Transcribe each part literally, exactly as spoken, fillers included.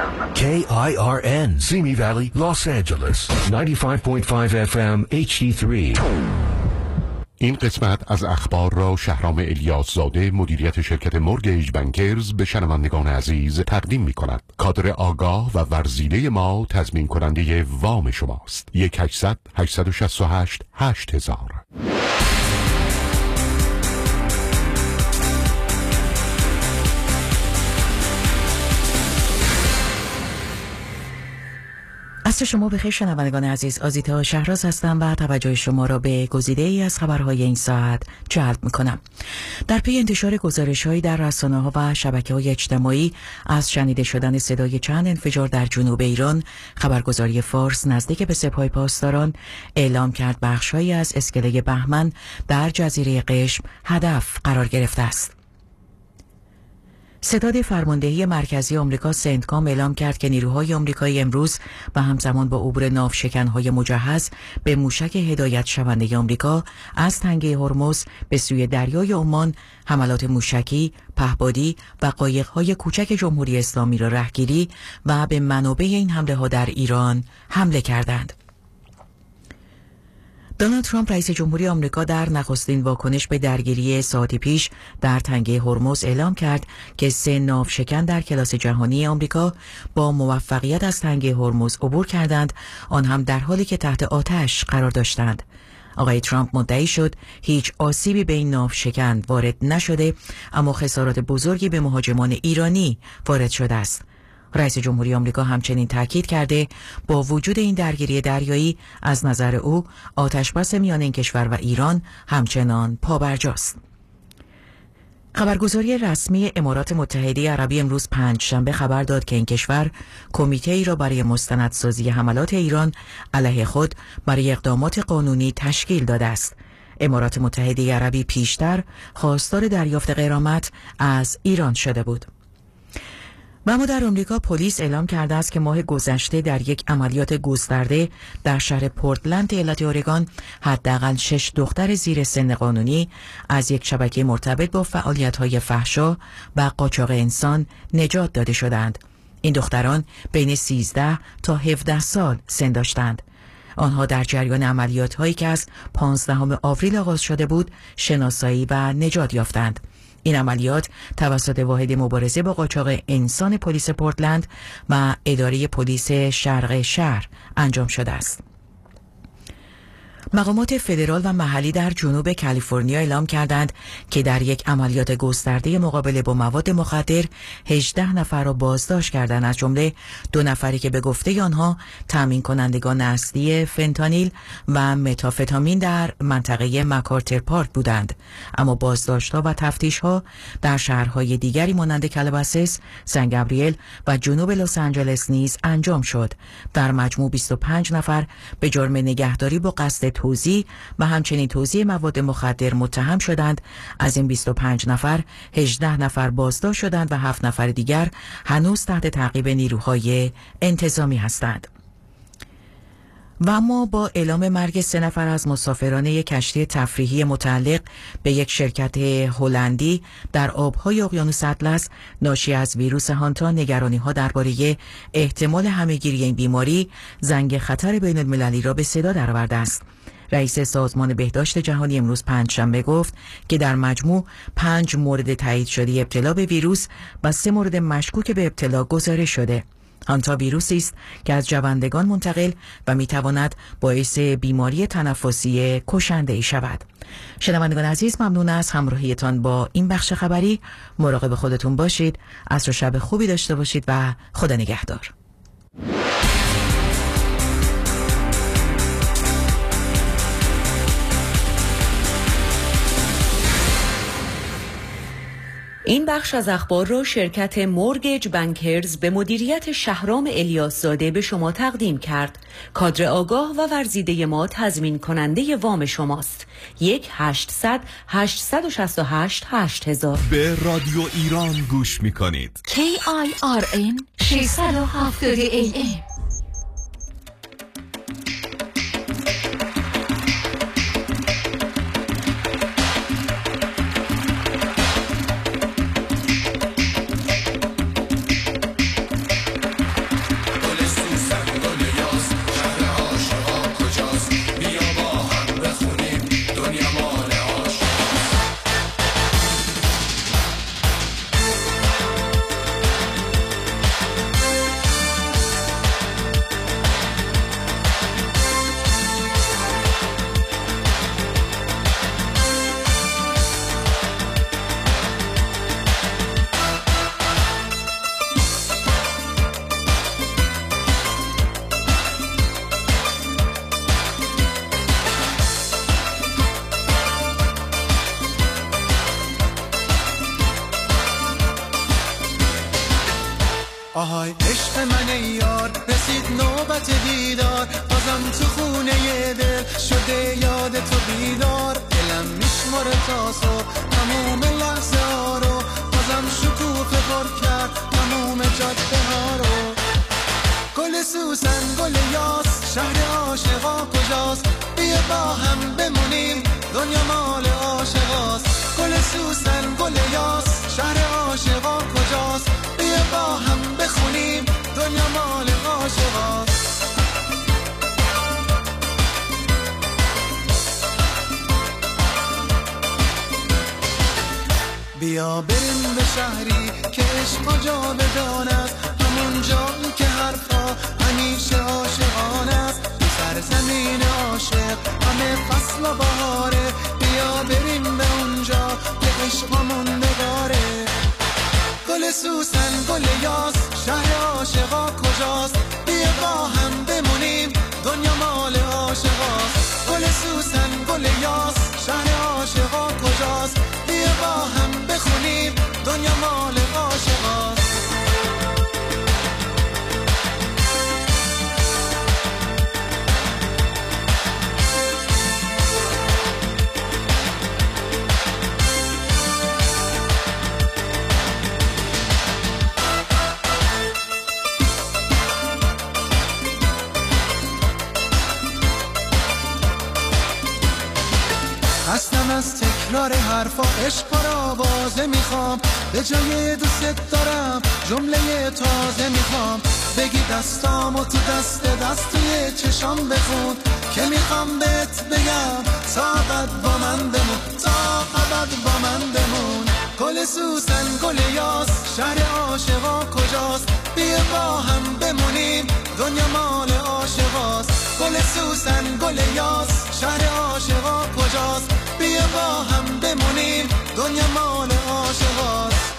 کی آی آر ان Simi Valley, Los Angeles نود و پنج و پنج اف ام اچ دی سه. این قسمت از اخبار را شهرام الیاس زاده مدیریت شرکت مورگیج بانکرز به شنوندگان عزیز تقدیم می کند. کادر آگاه و ورزیده ما تضمین کننده وام شماست. یک هشتصد هشتصد و شصت و هشت هشت هزار. عصر شما بخیر شنوندگان عزیز. آزیتا شهراز هستم و توجه شما را به گزیده ای از خبرهای این ساعت جلب میکنم. در پی انتشار گزارش‌هایی در رسانه‌ها و شبکه‌های اجتماعی از شنیده شدن صدای چند انفجار در جنوب ایران، خبرگزاری فارس نزدیک به سپاه پاسداران اعلام کرد بخش‌هایی از اسکله بهمن در جزیره قشم هدف قرار گرفته است. ستاد فرماندهی مرکزی آمریکا سنتکام اعلام کرد که نیروهای آمریکایی امروز و همزمان با عبور ناوشکن‌های مجهز به موشک هدایت شونده آمریکا از تنگه هرمز به سوی دریای عمان حملات موشکی، پهپادی و قایق‌های کوچک جمهوری اسلامی را رهگیری و به منابع این حمله‌ها در ایران حمله کردند. دونالد ترامپ رئیس جمهوری آمریکا در نخستین واکنش به درگیری ساعتی پیش در تنگه هرمز اعلام کرد که سه ناوشکن در کلاس جهانی آمریکا با موفقیت از تنگه هرمز عبور کردند، آن هم در حالی که تحت آتش قرار داشتند. آقای ترامپ مدعی شد هیچ آسیبی به این ناوشکن وارد نشده، اما خسارات بزرگی به مهاجمان ایرانی وارد شده است. رئیس جمهوری آمریکا همچنین تاکید کرده با وجود این درگیری دریایی از نظر او آتشبس میان این کشور و ایران همچنان پابرجاست. خبرگزاری رسمی امارات متحده عربی امروز پنجشنبه خبر داد که این کشور کمیته ای را برای مستندسازی حملات ایران علیه خود برای اقدامات قانونی تشکیل داده است. امارات متحده عربی پیشتر خواستار دریافت غرامت از ایران شده بود. و اما در آمریکا پلیس اعلام کرده است که ماه گذشته در یک عملیات گسترده در شهر پورتلند ایالت اورگان حداقل شش دختر زیر سن قانونی از یک شبکه مرتبط با فعالیت‌های فحشا و قاچاق انسان نجات داده شدند. این دختران بین سیزده تا هفده سال سن داشتند. آنها در جریان عملیات‌هایی که از پانزدهم آوریل آغاز شده بود شناسایی و نجات یافتند. این عملیات توسط واحد مبارزه با قاچاق انسان پلیس پورتلند و اداره پلیس شرق شهر انجام شده است. مقامات فدرال و محلی در جنوب کالیفرنیا اعلام کردند که در یک عملیات گسترده مقابله با مواد مخدر هجده نفر را بازداشت کردند، از جمله دو نفری که به گفته آنها تامین کنندگان اصلی فنتانیل و متافتامین در منطقه مکارتر پارک بودند. اما بازداشت‌ها و تفتیش‌ها در شهرهای دیگری مانند کالاباساس، سن گابریل و جنوب لس آنجلس نیز انجام شد. در مجموع بیست و پنج نفر به جرم نگهداری با قصد توزیع و همچنین توزیع مواد مخدر متهم شدند. از این بیست و پنج نفر هجده نفر بازداشت شدند و هفت نفر دیگر هنوز تحت تعقیب نیروهای انتظامی هستند. و اما با اعلام مرگ سه نفر از مسافران یک کشتی تفریحی متعلق به یک شرکت هلندی در آبهای اقیانوس اطلس ناشی از ویروس هانتا، نگرانی‌ها درباره احتمال همه‌گیری این بیماری زنگ خطر بین المللی را به صدا درآورده است. رئیس سازمان بهداشت جهانی امروز پنجشنبه گفت که در مجموع پنج مورد تایید شده ابتلا به ویروس و سه مورد مشکوک به ابتلا گزارش شده. هانتا ویروسی است که از جوندگان منتقل و میتواند باعث بیماری تنفسی کشنده‌ای شود. شنوندگان عزیز، ممنون از همراهیتان با این بخش خبری. مراقب خودتون باشید. عصر و شب خوبی داشته باشید و خدا نگهدار. این بخش از اخبار را شرکت مورگیج بانکرز به مدیریت شهرام الیاس زاده به شما تقدیم کرد. کادر آگاه و ورزیده ما تضمین کننده وام شماست. یک هشتصد هشتصد و شصت و هشت هشت هزار. به رادیو ایران گوش می کنید. کی آی آر ان ششصد و هفتاد ای ام. آهای عشق من یار رسید نوبت دیدار، بازم تو خونه دل شده یاد تو بیدار. دلم میشماره تا صبح تموم لحظه ها رو، بازم شکوفه پر کرد تموم جاده ها رو. گل سوسن گل یاس شهر عاشقا کجاست؟ بیا با هم بمونیم دنیا مال عاشقاست. گل سوسن گل یاس شهر عاشقا کجاست؟ بیا با هم بخونیم دنیا مال عاشقاست. بیا بریم به شهری که عشق جاودان است، همون جایی که حرفا همیشه عاشقانه است. تو سرزمین عاشق همه فصل و بهاره، بیا بریم به اونجا که عشق موندگاره. گل سوسن گل یاس شهر عاشقا کجاست؟ بیا با هم بمونیم دنیا مال عاشقاست. گل سوسن گل یاس شهر عاشقا کجاست؟ بیا با هم بخونیم دنیا مال عاشقاست. هستم از تکرار حرفا، عشق را بازه میخوام، به جای دوست دارم جمله تازه میخوام. بگی دستامو تو دست دست توی چشام بخون، که میخوام بهت بگم تا ابد با من بمون، تا ابد با من بمون. گل سوسن گل یاس شهر عاشقا کجاست؟ بیا با هم بمونیم دنیا مال عاشقاست. گل سوسن گل یاس شهر عاشقا کجاست؟ بیا با هم بمونیم دنیا مال عاشقاست.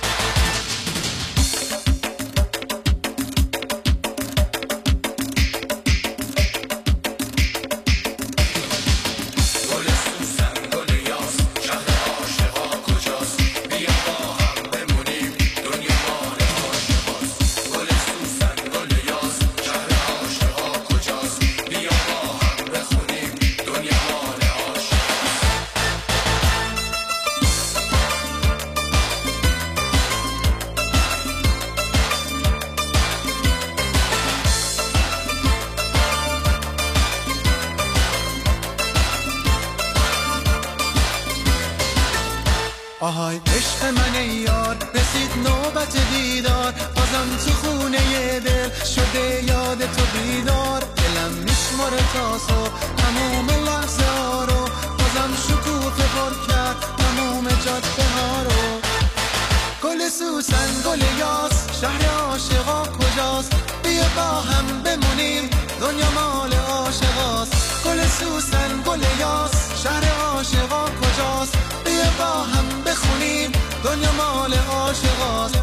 آهای عشق من یار رسید نوبت دیدار، بازم تو خونه دل شده یاد تو بیدار. دلم میشماره تا صبح تموم لحظه ها رو، بازم شکوفه پر کرد تموم جاده ها رو. گل سوسن گل یاس شهر عاشقا کجاست؟ بیا با هم بمونیم دنیا مال عاشقاست. گل سوسن گل یاس شهر عاشقا کجاست؟ بیا با هم بخونیم دنیا مال عاشقاست.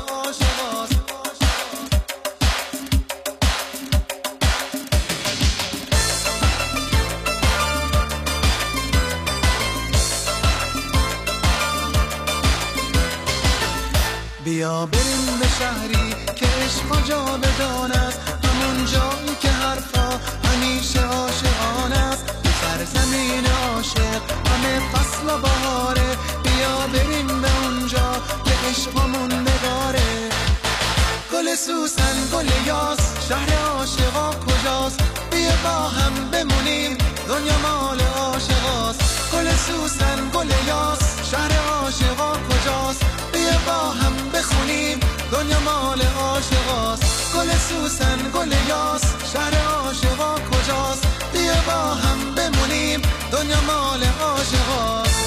بیا بریم به شهری که عشق جاودان است، همون جایی که حرفا همیشه عاشقانه است. سرزمین عاشق همه فصل و بهاره، بیا بریم به اونجا که عشق موندگاره. گل سوسن گل یاس شهر عاشقا کجاست؟ بیا با هم بمونیم دنیا مال عاشقاست. گل سوسن گل یاس شهر عاشقا کجاست؟ بیا با هم بخونیم دنیا مال عاشقاست. گل سوسن گل یاس شهر عاشقا کجاست؟ بیا با هم بمونیم دنیا مال عاشقاست.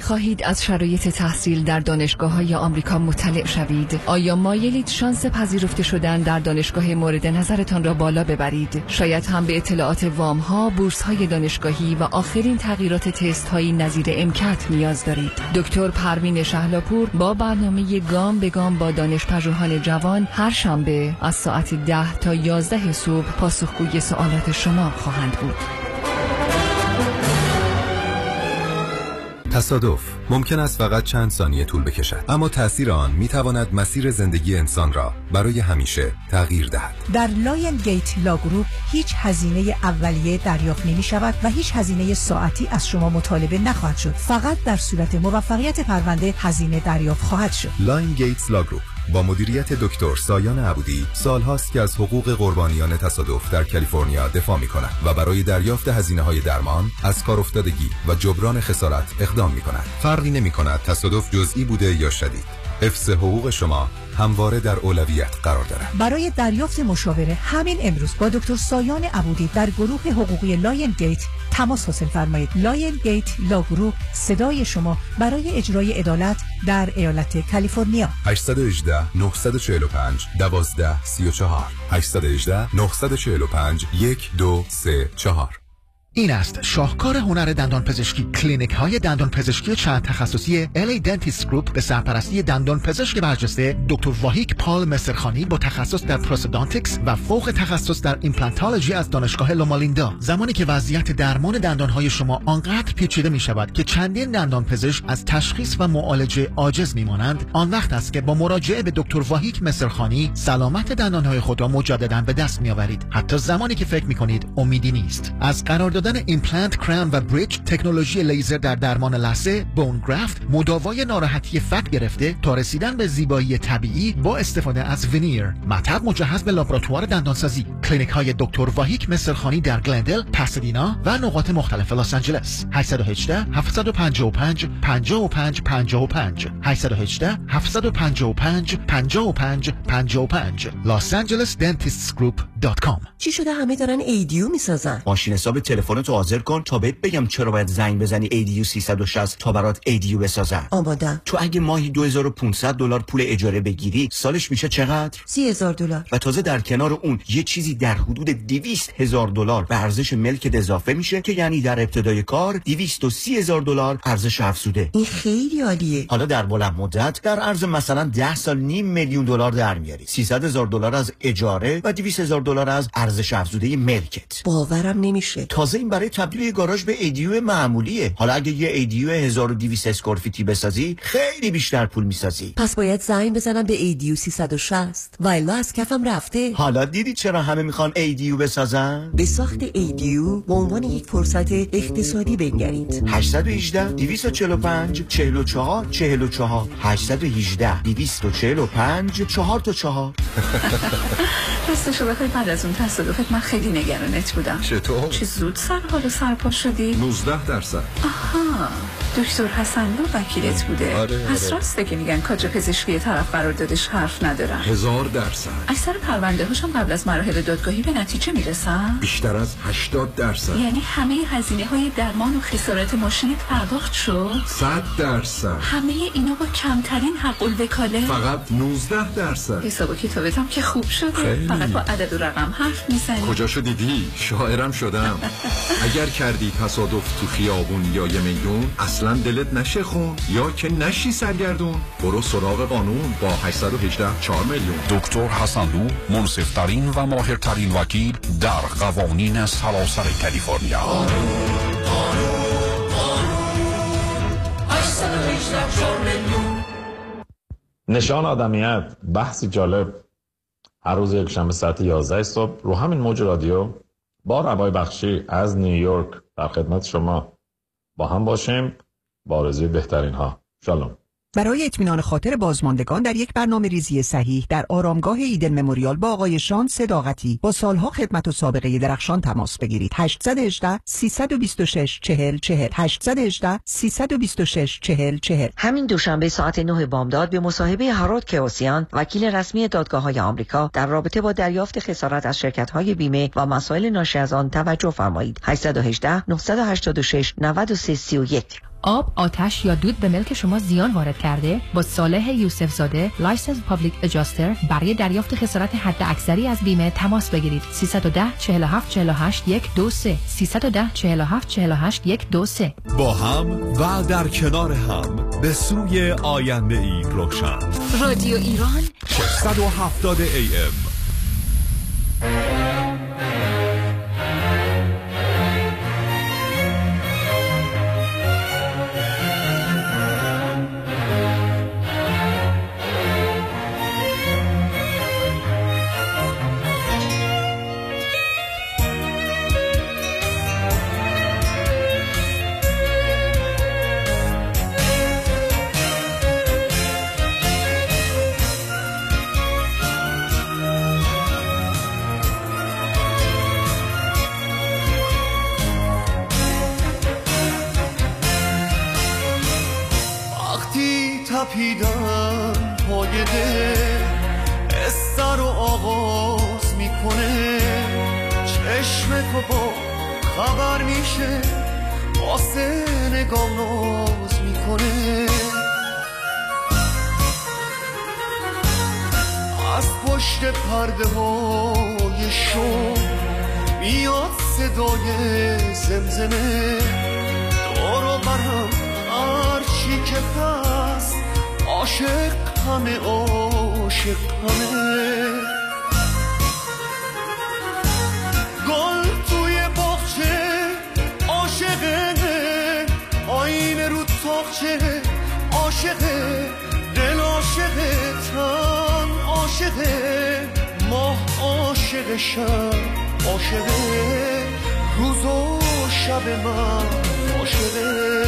خواهید از شرایط تحصیل در دانشگاه‌های آمریکا مطلع شوید؟ آیا مایلید شانس پذیرفته شدن در دانشگاه مورد نظرتان را بالا ببرید؟ شاید هم به اطلاعات وام‌ها، بورس‌های دانشگاهی و آخرین تغییرات تست‌های نظیر امکت نیاز دارید. دکتر پروین شهلاپور با برنامه گام به گام با دانش‌پژوهان جوان هر شنبه از ساعت ده تا یازده صبح پاسخگوی سوالات شما خواهند بود. تصادف ممکن است فقط چند ثانیه طول بکشد، اما تأثیر آن می تواند مسیر زندگی انسان را برای همیشه تغییر دهد. در لاین گیت لا گروپ هیچ هزینه اولیه دریافت نمی شود و هیچ هزینه ساعتی از شما مطالبه نخواهد شد. فقط در صورت موفقیت پرونده هزینه دریافت خواهد شد. لاین گیت لا گروپ با مدیریت دکتر سایان عبودی سالهاست که از حقوق قربانیان تصادف در کالیفرنیا دفاع می‌کند و برای دریافت هزینه‌های درمان، از کار افتادگی و جبران خسارت اقدام می‌کند. فرقی نمی‌کند تصادف جزئی بوده یا شدید. حفظ حقوق شما همواره در اولویت قرار دارد. برای دریافت مشاوره همین امروز با دکتر سایان عبودی در گروه حقوقی لاین گیت تماس حاصل فرمایید. لاین گیت لا گروپ، صدای شما برای اجرای عدالت در ایالت کالیفرنیا. هشت یک هشت نه چهار پنج یک دو سه چهار هشت یک هشت نه چهار پنج یک دو سه چهار. این است شاهکار هنر دندان پزشکی. کلینیک های دندان پزشکی چند تخصصی ال ای Dentist Group به سرپرستی دندان پزشک برجسته دکتر واهیک پال مصرخانی با تخصص در پروستودونتیکس و فوق تخصص در ایمپلانتولوژی از دانشگاه لومالیندا. زمانی که وضعیت درمان دندان های شما آنقدر پیچیده می شود که چندین دندان پزشک از تشخیص و معالجه عاجز می مانند، آن وقت است که با مراجعه به دکتر واهیک مصرخانی سلامت دندان های خود را مجددا به دست می آورید، حتی زمانی که فکر می کنید امیدی نیست. از قرار دادن ایمپلنت، کراون و بریج، تکنولوژی لیزر در درمان لثه، بون گرافت، مداوای ناراحتی فک گرفته تا رسیدن به زیبایی طبیعی با استفاده از ونیر. مطب مجهز به لابراتوار دندانسازی. کلینیک های دکتر واهیک مصرخانی در گلندل، پاسادینا و نقاط مختلف لس آنجلس. هشت یک هشت هفت پنج پنج پنج پنج پنج پنج هشت یک هشت هفت پنج پنج پنج پنج پنج پنج los angeles dentist group dot com. چی شده همه دارن ایدیو میسازن؟ ماشین حساب تلفنتو حاضر کن تا بهت بگم چرا باید زنگ بزنی ایدیو سیصد و شصت تا برات ایدیو بسازن. آمادم. تو اگه ماهی دو هزار و پانصد دلار پول اجاره بگیری، سالش میشه چقدر؟ سی هزار دلار. و تازه در کنار اون یه چیزی در حدود دویست هزار دلار به ارزش ملکت اضافه میشه که یعنی در ابتدای کار دویست و سی هزار دلار ارزش افزوده. این خیلی عالیه. حالا در بلند مدت در عرض مثلا ده سال نیم میلیون دلار در میاری. سیصد هزار دلار از اجاره و دویست هزار دلار از ارزش افزوده ملکت. باورم نمیشه. تازه این برای تبدیل گاراژ به ایدیو معمولیه. حالا اگه یه ایدیو هزار و دویست اسکوار فیتی بسازی خیلی بیشتر پول میسازی. پس باید زنگ بزنم به ایدیو سیصد و شصت. والا از کفم رفته. حالا دیدی چرا همه میخوان ایدیو بسازن؟ به ساخت ایدیو به عنوان یک فرصت اقتصادی بنگرید. هشت یک هشت دویست و چهل و پنج چهل و چهار چهل و چهار هشت یک هشت دویست و چهل و پنج چهار تا چهار. راستشو بخوای بعد از اون تصادفت من خیلی نگرانت بودم. چطور؟ چه زود سر حال سرپا شدی؟ نوزده درصد. آها، دکتر حسنلو وکیلت بوده. آره، پس آره. راسته که میگن کادر پزشکی طرف قراردادش حرف ندارن. هزار درصد. اکثر پرونده هاشون قبل از مراحل دادگاهی به نتیجه میرسن؟ بیشتر از هشتاد درصد. یعنی همه هزینه های درمان و خسارت ماشینت پرداخت شد؟ صد درصد. همه اینا با کمترین حق الوکاله؟ فقط نوزده درصد. حساب و کتابتم که خوب شده. خیلی. فقط با عدد و رقم حرف میزنی. کجاشو دیدی؟ شاعرم شدم. اگر کردی تصادف تو خیابون یا یه میدون، اصلا دلت نشه خون یا که نشی سرگردون، برو سراغ قانون با هشت یک هشت چهار میلیون. دکتر حسنلو، منصف‌ترین و ماهرترین وکیل در قوانین سراسر کالیفرنیا. نشان آدمیت، بحثی جالب. هر روز یک شنبه ساعت یازده صبح رو همین موج رادیو با ربای بخشی از نیویورک در خدمت شما با هم باشیم با آرزوی بهترین ها. شالوم. برای اطمینان خاطر بازماندگان در یک برنامه ریزی صحیح در آرامگاه ایدن مموریال با آقای شان صداقتی با سالها خدمت و سابقه درخشان تماس بگیرید. هشت یک هشت سه دو شش چهل چهل هشت یک هشت سه دو شش چهل چهل. همین دوشنبه ساعت نه بامداد به مصاحبه هارولد کیوسیان، وکیل رسمی دادگاه‌های آمریکا، در رابطه با دریافت خسارت از شرکت‌های بیمه و مسائل ناشی از آن توجه فرمایید. هشت یک هشت نه هشت شش نه سه سه یک. آب، آتش یا دود به ملک شما زیان وارد کرده؟ با صالح یوسف زاده، لایسنس پابلیک اجاستر، برای دریافت خسارت حد اکثری از بیمه تماس بگیرید. سیصد و ده چهل و هفت چهل و هشت صفر دو سه سیصد و ده چهل و هفت چهل و هشت صفر دو سه. با هم و در کنار هم به سوی آینده ای روشن. رادیو ایران ششصد و هفتاد ای ام. تپیدن پای دل استر رو آغاز میکنه، چشم تو با خبر میشه، واسه نگاه ناز میکنه. از پشت پرده های شو میاد صدای زمزمه، دورو برم هرچی که هست، عاشق همه عاشق همه. گل توی باغچه عاشقه، آینه رو تاقچه عاشقه، دل عاشقه، تن عاشقه، ماه عاشق شب عاشقه، روز و شب من عاشقه.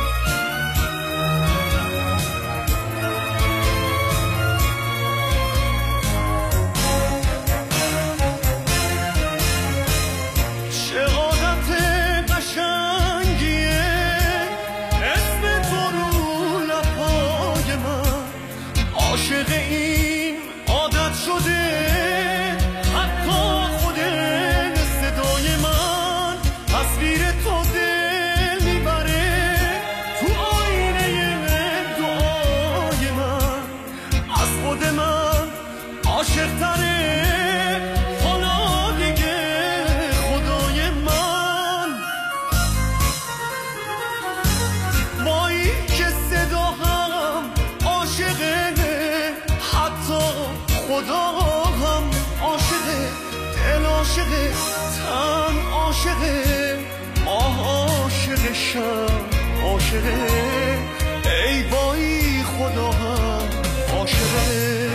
عاشقه، ای وای خدا هم عاشقه.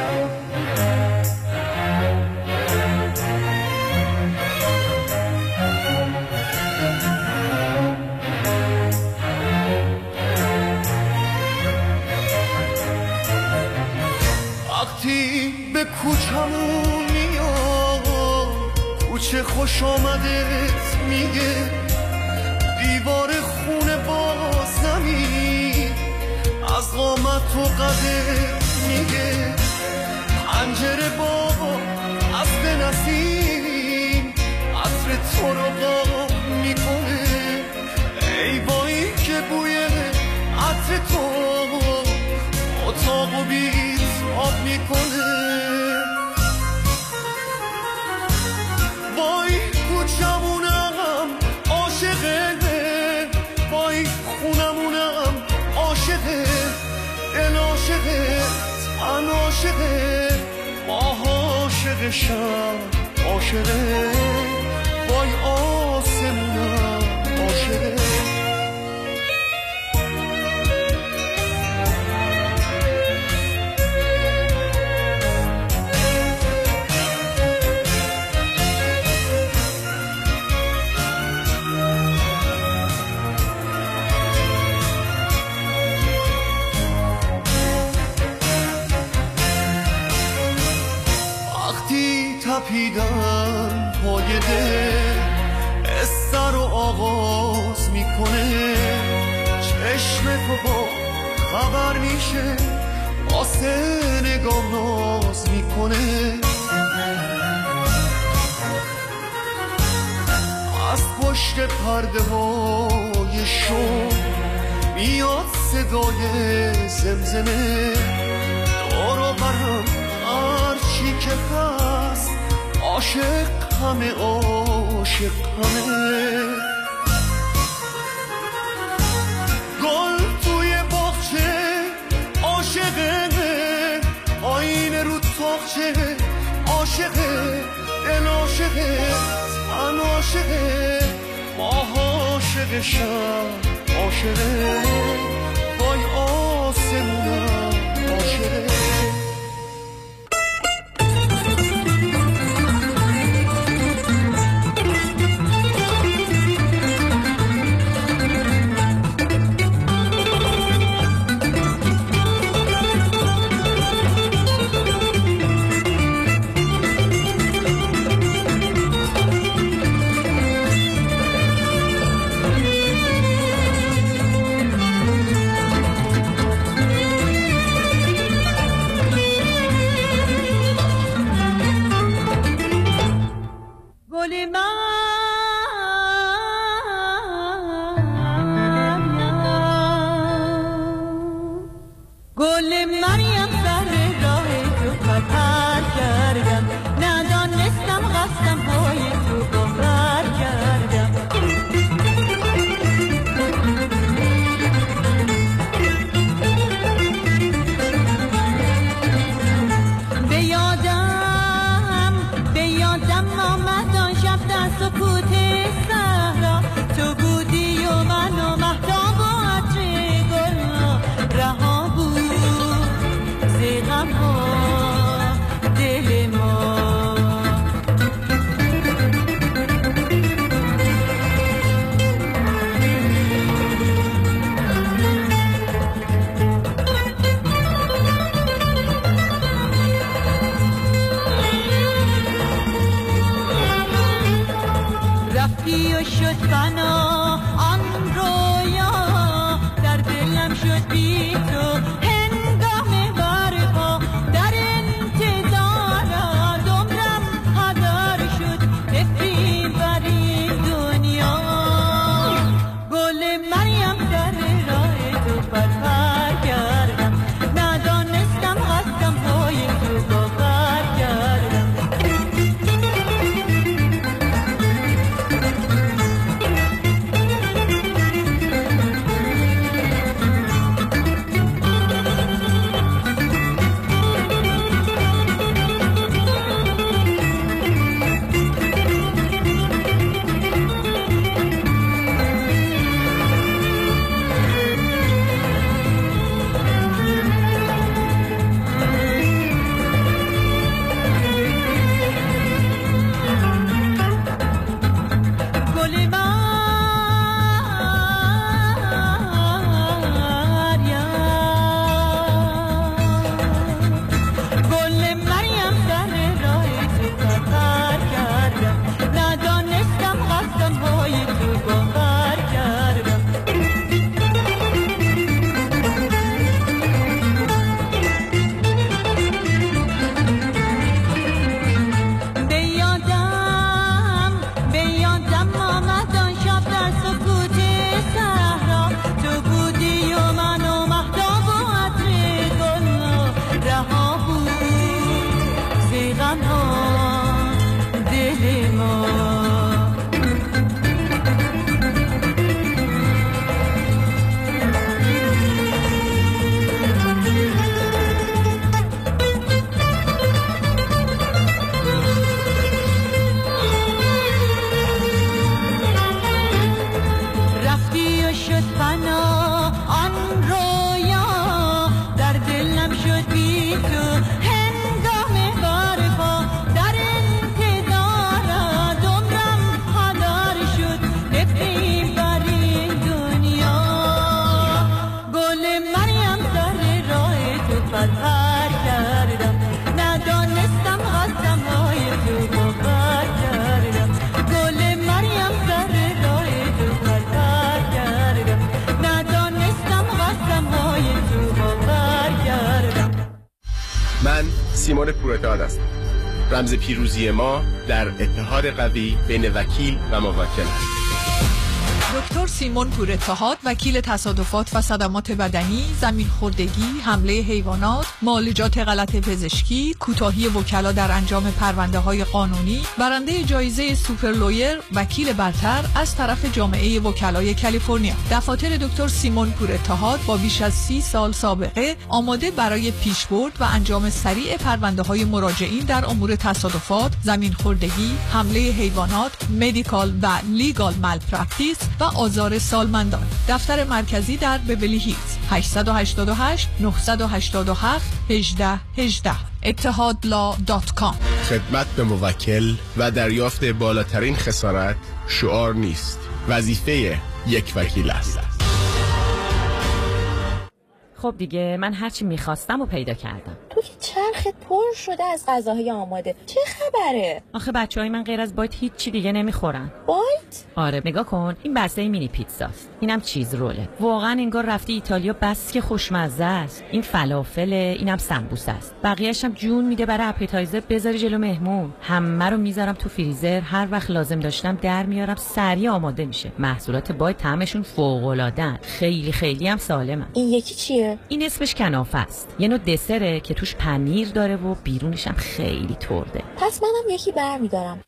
وقتی به کوچمون میاد، کوچه خوش آمدت میگه، دیوار خونه با زمین از قامت و قدر میگه، پنجره بابا از نسیم عطر تو رو قاب میکنه، ای وایی که بوی عطر تو اتاق و بیت آب میکنه. وای کوچمونم عاشقه، وای خونمونم عاشقه، دل عاشقه، تن عاشقه، ماه عاشق شب عاشقه، وای آسمونم عاشقه. تپیدن پای دل استر رو آغاز میکنه، چشم تو با خبر میشه، واسه نگاه ناز میکنه. از پشت پرده های شو صدای زمزمه دور و برم هرچی که هست عاشق همه عاشق همه گل توی باغچه عاشقه آینه رو تاقچه عاشقه دل عاشقه من عاشقه ماه عاشق شب عاشقه وای آسمونم عاشقه سیمون پورتاد است. رمز پیروزی ما در اتحاد قوی بین وکیل و موکل است. دکتر سیمون پور اتحاد، وکیل تصادفات و صدمات بدنی، زمین خوردگی، حمله حیوانات، معالجات غلط پزشکی، کوتاهی وکلا در انجام پرونده های قانونی، برنده جایزه سوپر لویر، وکیل برتر از طرف جامعه وکلای کالیفرنیا. دفاتر دکتر سیمون پور اتحاد با بیش از سی سال سابقه آماده برای پیشبرد و انجام سریع پرونده های مراجعین در امور تصادفات، زمین خوردگی، حمله حیوانات، مدیکال و لیگال مالپرکتیس و آزار سالمندان. دفتر مرکزی در بیولی هیلز. هشت هشت هشت نه هشت هفت یک هشت یک هشت اتحادلا دات کام. خدمت به موکل و دریافت بالاترین خسارت شعار نیست، وظیفه یک وکیل است. خب دیگه من هرچی میخواستم و پیدا کردم. تو که چرخت پر شده از غذاهای آماده، چه خبره؟ آخه بچهای من غیر از بایت هیچ چی دیگه نمیخورن. بایت؟ آره نگاه کن، این بسته مینی پیتزاست، اینم چیز روله. واقعا انگار رفتی ایتالیا، بس که خوشمزه است. این فلافله، اینم سمبوسه است. بقیه‌اش هم جون میده برای اپیتایزر بذاری جلو مهمون. همه رو میذارم تو فریزر، هر وقت لازم داشتم در میارم، سریع آماده میشه. محصولات بایت طعمشون فوق‌العاده‌ان، خیلی خیلی هم سالمن. این یکی چیه؟ این اسمش کنافه است. یه نوع دسره که توش پنیر داره و بیرونش هم خیلی ترده. پس منم یکی برمیدارم.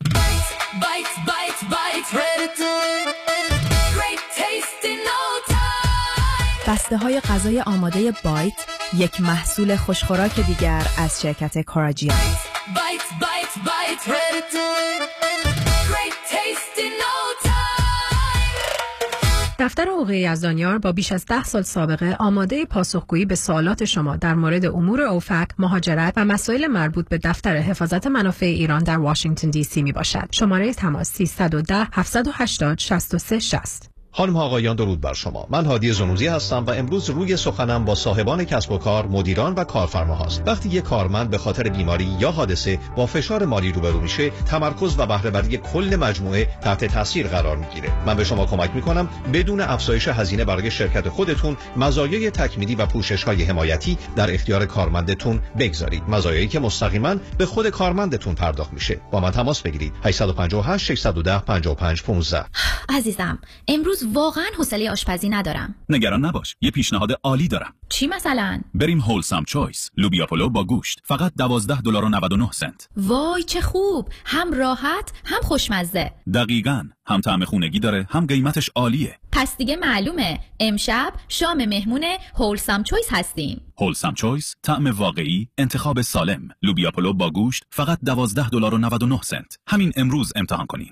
بسته های غذای آماده بایت، یک محصول خوشخوراک دیگر از شرکت کاراجیان. Bite, bite, bite, ready to great taste in no time. دفتر حقوق یزدانیار با بیش از ده سال سابقه آماده پاسخگویی به سوالات شما در مورد امور اوفک، مهاجرت و مسائل مربوط به دفتر حفاظت منافع ایران در واشنگتن دی سی می باشد. شماره تماس سیصد و ده هفتصد و هشتاد شصت و سه شصت. خانم ها آقایان درود بر شما. من هادی زنوزی هستم و امروز روی سخنم با صاحبان کسب و کار، مدیران و کارفرماهاست. وقتی یک کارمند به خاطر بیماری یا حادثه با فشار مالی روبرو میشه، تمرکز و بهره برداری کل مجموعه تحت تاثیر قرار میگیره. من به شما کمک میکنم بدون افزایش هزینه برای شرکت خودتون مزایای تکمیلی و پوشش‌های حمایتی در اختیار کارمندتون بگذارید. مزایایی که مستقیما به خود کارمندتون پرداخت میشه. با من تماس بگیرید. هشت پنج هشت شش یک صفر پنج پنج یک پنج. عزیزم امروز واقعا حوصله آشپزی ندارم. نگران نباش، یه پیشنهاد عالی دارم. چی مثلا؟ بریم هولسام چویس، لوبیا پلو با گوشت، فقط دوازده دلار و نود و نه سنت. وای چه خوب، هم راحت هم خوشمزه. دقیقاً، هم طعم خونگی داره هم قیمتش عالیه. پس دیگه معلومه امشب شام مهمون هولسام چویس هستیم. هولسام چویس، طعم واقعی، انتخاب سالم. لوبیا پلو با گوشت، فقط دوازده دلار و نود و نه سنت. همین امروز امتحان کنین.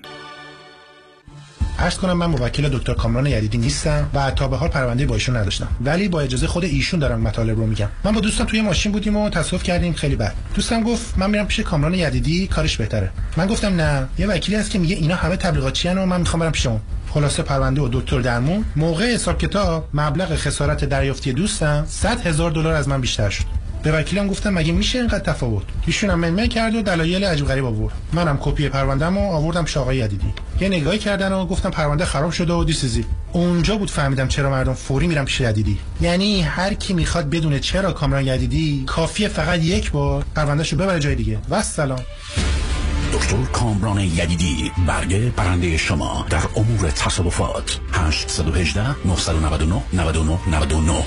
عرض کنم من موکل دکتر کامران یدیدی نیستم و تا به حال پرونده با ایشون نداشتم، ولی با اجازه خود ایشون دارم مطالب رو میگم. من با دوستم توی ماشین بودیم و تصادف کردیم خیلی بد. دوستم گفت من میرم پیش کامران یدیدی، کارش بهتره. من گفتم نه، یه وکیلی هست که میگه اینا همه تبلیغاتچیان و من میخوام برم پیش اون. خلاصه پرونده و دکتر درمون، موقع حساب کتاب مبلغ خسارت دریافتی دوستم صد هزار دلار از من بیشتر شد. به وکیلم گفتم مگه میشه اینقدر تفاوت؟ ایشون هم منمن کرد و دلایل عجیب غریب آورد. منم کپی پروندهمو آوردم پیش آقای یدیدی. یه نگاهی کردن و گفتم پرونده خراب شده و دیسیزی. اونجا بود فهمیدم چرا مردم فوری میرن پیش یدیدی. یعنی هر کی میخواد بدونه چرا کامران یدیدی، کافیه فقط یک بار پروندهشو ببره جای دیگه. و سلام. دکتر کامران یدیدی، برگه برنده شما در امور تصادفات. هشت یک هشت نه نه نه نه نه نه نه.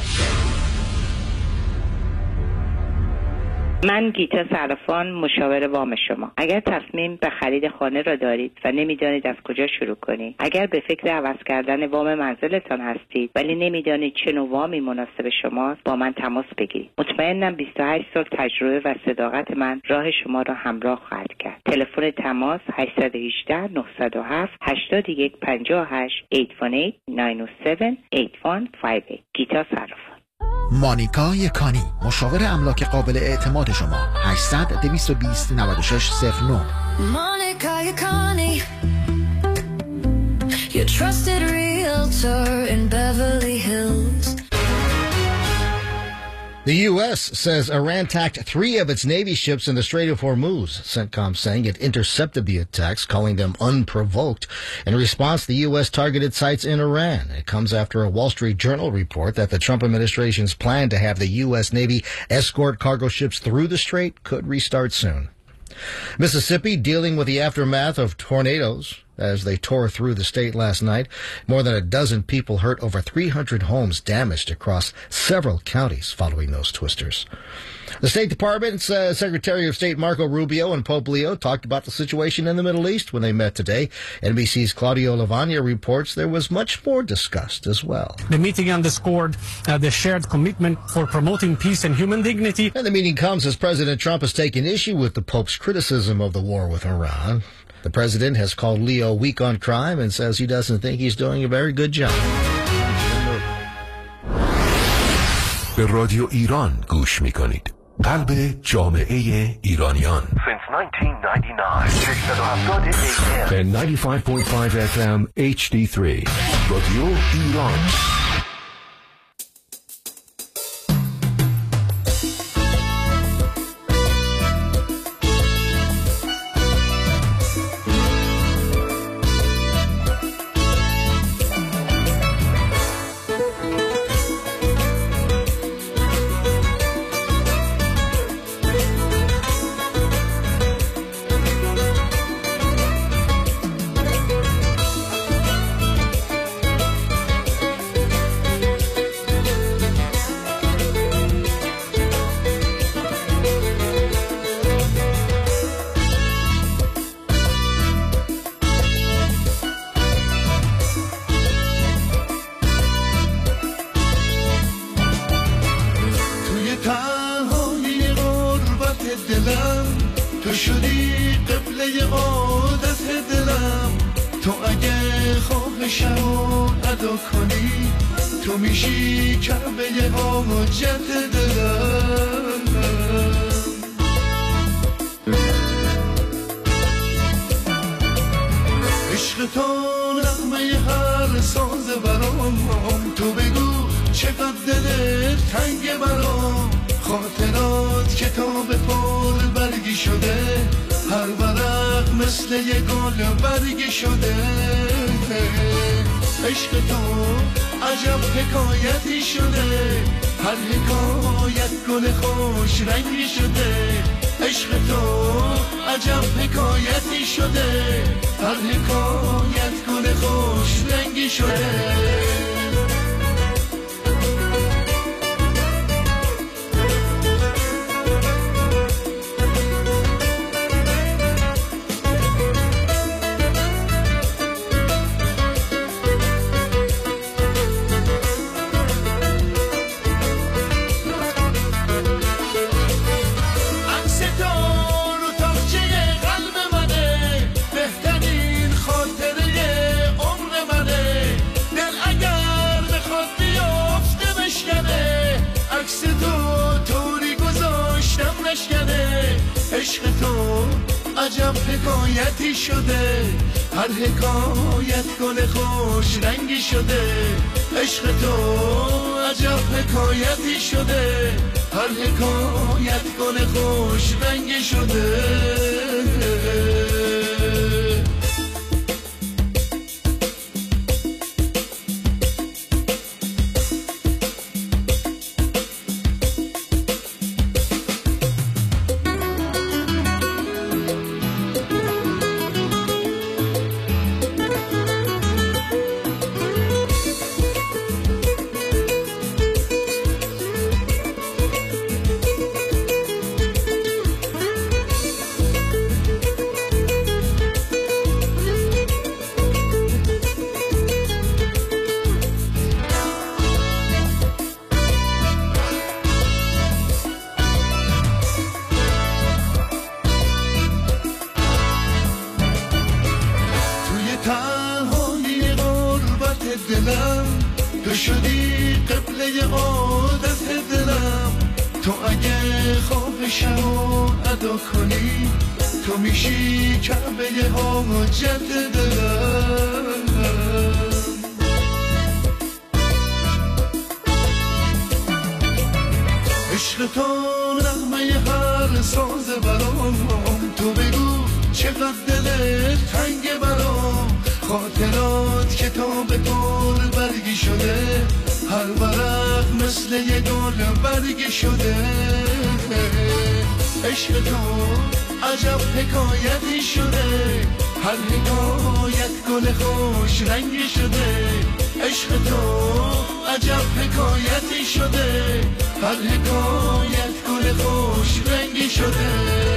من گیتا صرافان، مشاور وام شما. اگر تصمیم به خرید خانه را دارید و نمیدانید از کجا شروع کنید، اگر به فکر عوض کردن وام منزلتان هستید ولی نمیدانید چه نوع وامی مناسب شماست، با من تماس بگیرید. مطمئنم بیست و هشت سال تجربه و صداقت من راه شما را همراه خواهد کرد. تلفن تماس هشت یک هشت نه صفر هفت هشت یک پنج هشت هشت یک هشت نه هفت هشت یک پنج هشت گیتا صرافان. مانیکا یکانی، مشاور املاک قابل اعتماد شما. هشتصد دویست و بیست نود و شش صفر نه. Monica Yakani, your trusted realtor in Beverly Hills. The U S says Iran attacked three of its Navy ships in the Strait of Hormuz. CENTCOM saying it intercepted the attacks, calling them unprovoked. In response, the U S targeted sites in Iran. It comes after a Wall Street Journal report that the Trump administration's plan to have the U S Navy escort cargo ships through the strait could restart soon. Mississippi dealing with the aftermath of tornadoes. as they tore through the state last night. More than a dozen people hurt, over three hundred homes damaged across several counties following those twisters. The State Department's uh, Secretary of State Marco Rubio and Pope Leo talked about the situation in the Middle East when they met today. N B C's Claudio Lavagna reports there was much more discussed as well. The meeting underscored uh, the shared commitment for promoting peace and human dignity. And the meeting comes as President Trump has taken issue with the Pope's criticism of the war with Iran. The president has called Leo weak on crime and says he doesn't think he's doing a very good job. به رادیو ایران گوش میکنید. قلب جامعه ایرانیان. Since nineteen ninety-nine, ششصد و هفتاد A M. به ninety-five point five F M H D three. رادیو ایران. عشق تو عجب حکایتی شده هر حکایت گل خوش رنگی شده، عشق تو عجب حکایتی شده، هر حکایت گل خوش رنگی شده.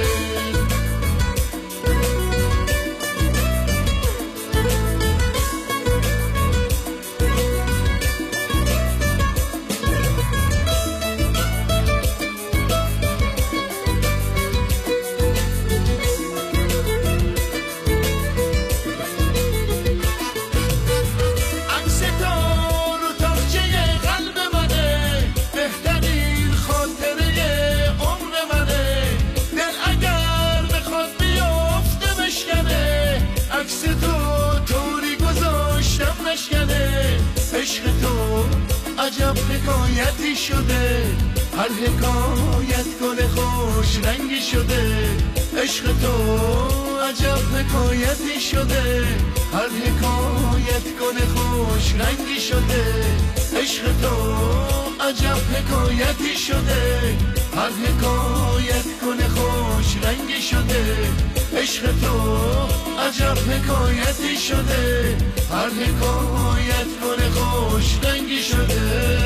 عشق تو عجب حکایتی شده، هر حکایت گل خوش رنگی شده، عشق تو عجب حکایتی شده، هر حکایت گل خوش رنگی شده، عشق تو عجب حکایتی شده، هر حکایت گل خوش رنگی شده، عشق تو عجب حکایتی شده، هر حکایت گل خوش رنگی شده.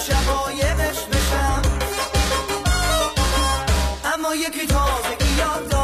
یکی تازگی یاد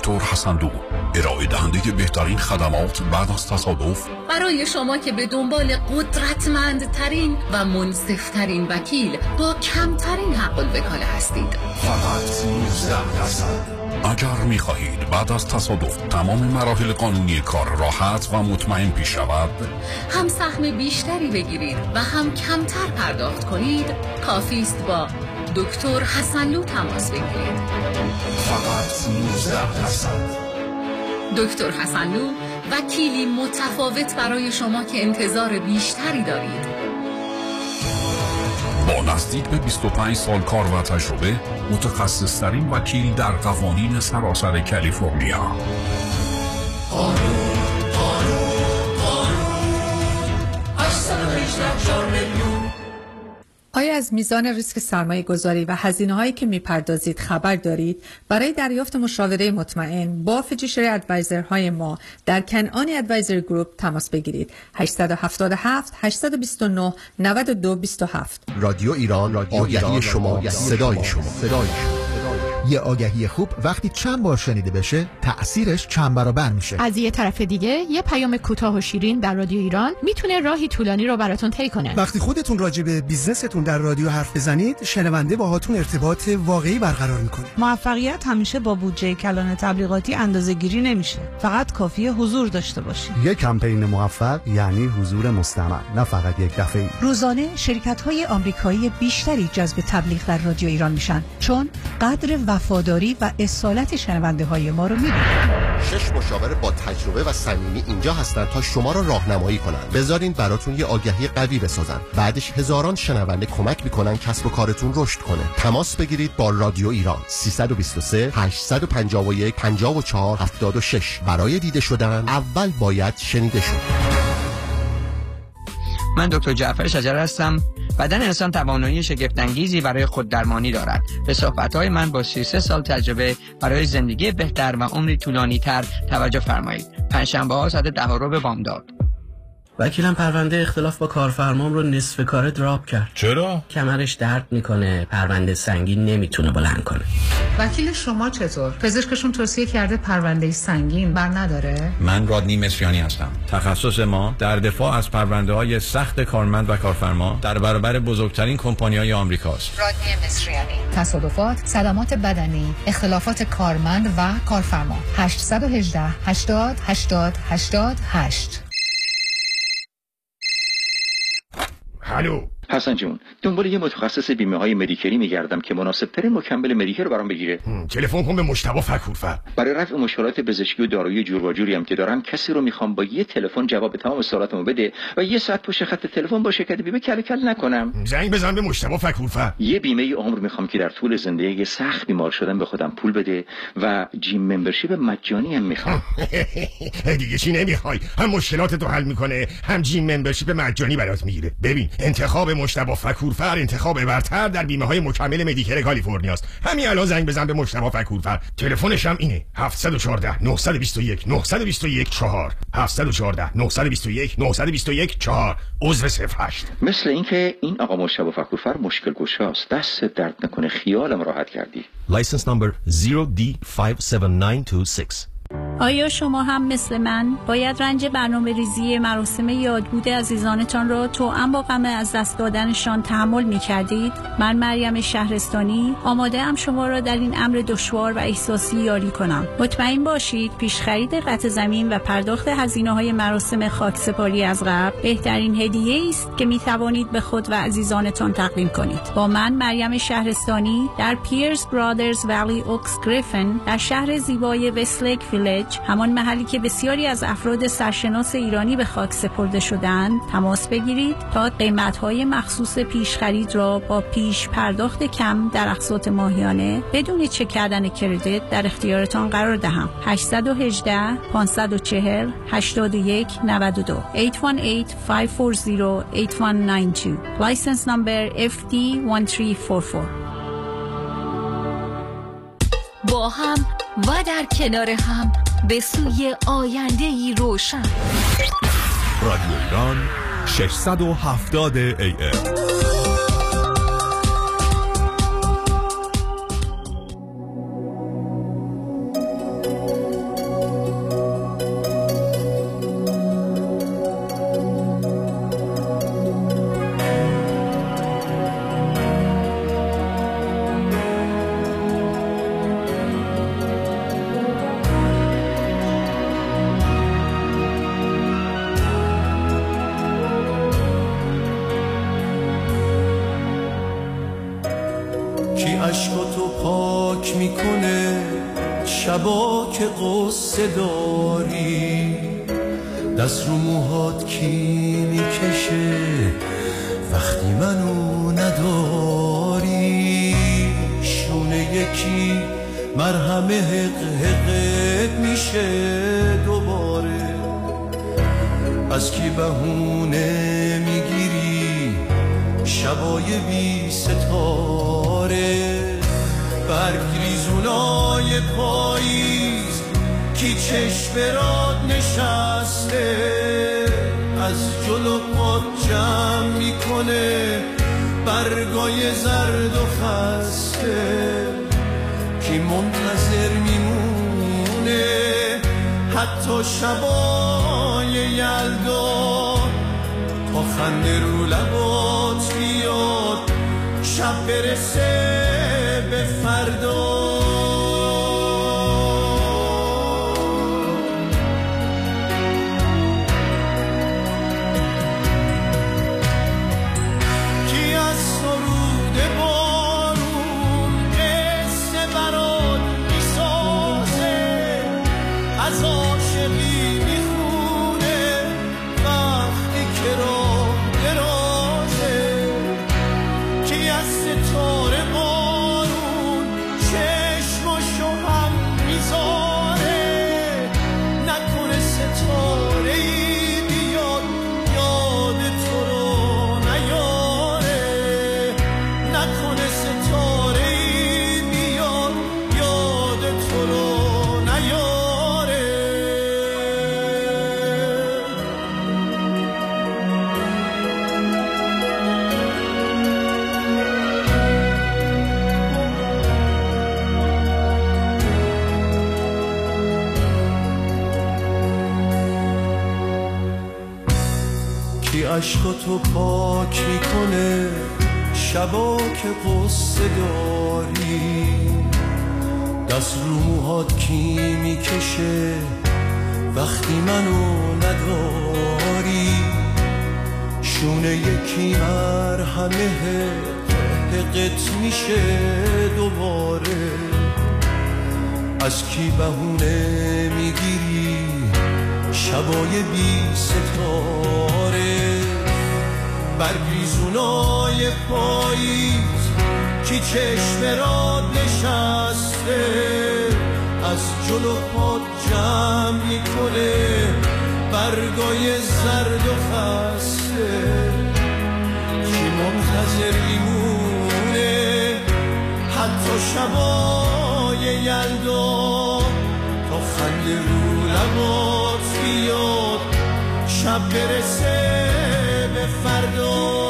دکتر حسنلو، ارائه دهنده بهترین خدمات بعد از تصادف برای شما که به دنبال قدرتمندترین و منصفترین وکیل با کمترین حق الوکاله هستید. فقط نوزده درصد. اگر می خواهید بعد از تصادف تمام مراحل قانونی کار راحت و مطمئن پیش رود، هم سهم بیشتری بگیرید و هم کمتر پرداخت کنید، کافی است با دکتر حسنلو تماس بگیرید. فقط نوزده درصد. دکتر حسنلو، وکیلی متفاوت برای شما که انتظار بیشتری دارید. با نزدیک به بیست و پنج سال کار و تجربه، متخصص‌ترین وکیل در قوانین سراسر کالیفرنیا. قانون قانون قانون هشتصد و هجده چهار میلیون. آیا از میزان ریسک سرمایه گذاری و هزینه هایی که میپردازید خبر دارید؟ برای دریافت مشاوره مطمئن با فیجیشری ادوایزر های ما در کنعانی ادوایزر گروپ تماس بگیرید. هشت هفت هفت هشت دو نه نه دو دو هفت. رادیو ایران، آگهی شما، صدای شما. صدای شما. یه آگهی خوب وقتی چند بار شنیده بشه تأثیرش چند برابر میشه. از یه طرف دیگه یه پیام کوتاه و شیرین در رادیو ایران میتونه راهی طولانی رو براتون طی کنه. وقتی خودتون راجع به بیزنستون در رادیو حرف بزنید، شنونده باهاتون ارتباط واقعی برقرار میکنه. موفقیت همیشه با بودجه کلان تبلیغاتی اندازه‌گیری نمیشه. فقط کافیه حضور داشته باشید. یک کمپین موفق یعنی حضور مستمر، نه فقط یک دفعه‌ای. روزانه شرکت‌های آمریکایی بیشتری جذب تبلیغ در رادیو ایران میشن، چون قدر وفاداری و اصالت شنونده های ما رو می‌دونن. شش مشاور با تجربه و صمیمی اینجا هستن تا شما رو راهنمایی کنن. بذارین براتون یه آگهی قوی بسازن. بعدش هزاران شنونده کمک میکنن کسب و کارتون رشد کنه. تماس بگیرید با رادیو ایران سه دو سه هشت پنج یک پنج چهار هفت شش. برای دیده شدن اول باید شنیده شد. من دکتر جعفر شجر هستم. بدن انسان توانایی شگفت‌انگیزی برای خوددرمانی دارد. به صحبت‌های من با سی و سه سال تجربه برای زندگی بهتر و عمری طولانی‌تر توجه فرمایید. پنجشنبه‌ها ساعت ده و ربع بامداد. وکیلم پرونده اختلاف با کارفرمام رو نصف کاره دراپ کرد. چرا؟ کمرش درد میکنه، پرونده سنگین نمیتونه بلند کنه. وکیل شما چطور؟ پزشکشون توصیه کرده پرونده سنگین بر نداره؟ من رادنی مصریانی هستم. تخصص ما در دفاع از پرونده های سخت کارمند و کارفرما در برابر بزرگترین کمپانی‌های آمریکاست. رادنی مصریانی. تصادفات، صدمات بدنی، اختلافات کارمند و کارفرما. هشت یک هشت هشتاد هشتاد هشتاد هشت. الو حسن جون، دنبال یه متخصص بیمه های مدیکری میگردم که مناسب ترین مکمل مدیکر رو برام بگیره. تلفن کن به مجتبی فکورفر. برای رفع مشکلات پزشکی و دارویی جور و جوری هم که دارم کسی رو میخوام با یه تلفن جواب تمام سوالاتمو بده و یه ساعت پشت خط تلفن با شرکت بیمه کل کل نکنم. زنگ بزن به مجتبی فکورفر. یه بیمه عمر میخوام که در طول زندگی سخت بیمار شدن به خودم پول بده و جیم ممبرشیپ مجانی هم میخوام. دیگه چی نمیخوای؟ هم مشکلاتتو حل میکنه، هم جیم ممبرشیپ مجانی برات میگیره. ببین، انتخاب مجتبی فکورفر انتخاب برتر در بیمه های مکمل مدیکر کالیفرنیاست. همین الان زنگ بزن به مجتبی فکورفر. تلفنش هم اینه: هفت یک چهار نه دو یک نه دو یک چهار هفت یک چهار نه دو یک نه دو یک چهار عضو صفر هشت. مثل اینکه این آقا مجتبی فکورفر مشکل گشاست. دست درد نکنه، خیالم راحت کردی. لایسنس نمبر صفر دی پنج هفت نه دو شش. آیا شما هم مثل من باید رنج برنامه ریزی مراسم یادبود عزیزانتان را توأم با غم از دست دادنشان تحمل می کردید؟ من مریم شهرستانی آماده ام شما را در این امر دشوار و احساسی یاری کنم. مطمئن باشید پیش خرید قطع زمین و پرداخت هزینه های مراسم خاکسپاری از قبل بهترین هدیه است که می توانید به خود و عزیزانتان تقدیم کنید. با من مریم شهرستانی در پیرز برادرز ولی اوکس گریفن در شهر زیبای وستلیک ویلج، همان محلی که بسیاری از افراد سرشناس ایرانی به خاک سپرده شدند، تماس بگیرید تا قیمت‌های مخصوص پیش خرید را با پیش پرداخت کم در اقساط ماهیانه بدون چک کردن کردیت در اختیارتان قرار دهم. هشت یک هشت پنج چهار هشت یک نه دو هشت یک هشت پنج چهار صفر هشت یک نه دو. License number اف دی یک سه چهار چهار. با هم و در کنار هم به سوی آینده ای روشن. رادیو ایران ششصد و هفتاد ای ام. عشقاتو پاک میکنه شبا که قصه داری، دست رو موهات کی میکشه وقتی منو نداری، شونه یکی مرهمه حق حقت میشه دوباره، از کی بهونه میگیری شبای بی ستاره، برگ ریزونای پاییز کی چشم برات نشسته، از جلو پات جمع میکنه برگای زرد و خسته، کی منتظر میمونه حتی شبای یلدا تا خنده رو لبات بیاد شب برسه به فردا. عشقاتو پاک میکنه شبا که قصه داری، دست رو موهات کی میکشه وقتی منو نداری، شونه یکی مرهمه حقت میشه دوباره، از کی بهونه میگیری شبای بی ستاره، برگریزونای پاییز کی چشم راد نشسته، از جلو پات جمع میکنه برگای زرد و خسته، کی منتظر میمونه حتی شبای یلدا تا خنده رو لبات بیاد شب برسه به فردا.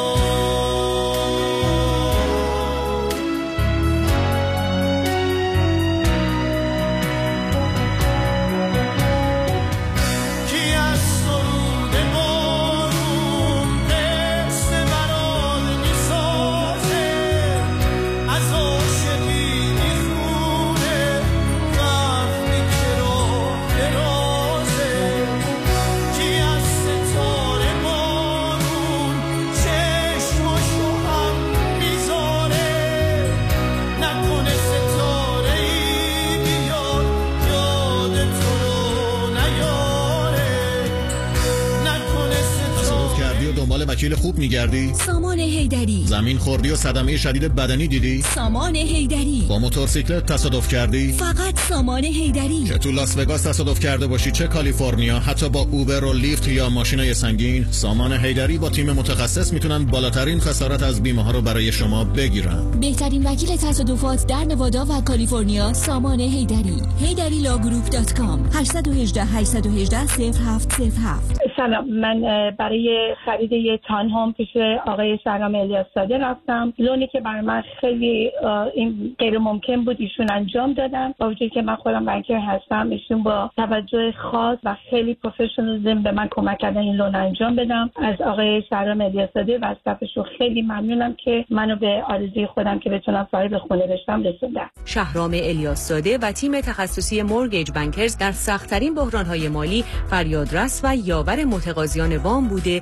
وکیل خوب میگردی؟ سامان حیدری. زمین خوردی و صدمه شدید بدنی دیدی؟ سامان حیدری. با موتورسیکلت تصادف کردی؟ فقط سامان حیدری. چه تو لاس وگاس تصادف کرده باشی چه کالیفرنیا، حتی با اوبر و لیفت یا ماشینای سنگین، سامان حیدری با تیم متخصص میتونن بالاترین خسارت از بیمه ها رو برای شما بگیرن. بهترین وکیل تصادفات در نوادا و کالیفرنیا سامان حیدری. حیدری لاگروپ دات کام هشت یک هشت هشت یک هشت صفر هفت صفر هفت. سلام، من برای خرید یه تان هوم پیش آقای سلام الیاس‌زاده رفتم. لونی که برای من خیلی این غیر ممکن بود ایشون انجام دادن، با وجودی که من خودم بانکر هستم. ایشون با توجه خاص و خیلی پروفشنالیسم به من کمک کردن این لون انجام بدم. از آقای سلام الیاس‌زاده و استافشون خیلی ممنونم که منو به آرزوی خودم که بتونم صاحب خونه بشم رسوندن. شهرام الیاس‌زاده و تیم تخصصی مورگیج بانکرز در سخت‌ترین بحران‌های مالی فریادرس و یاور متقاضیان وام بوده و با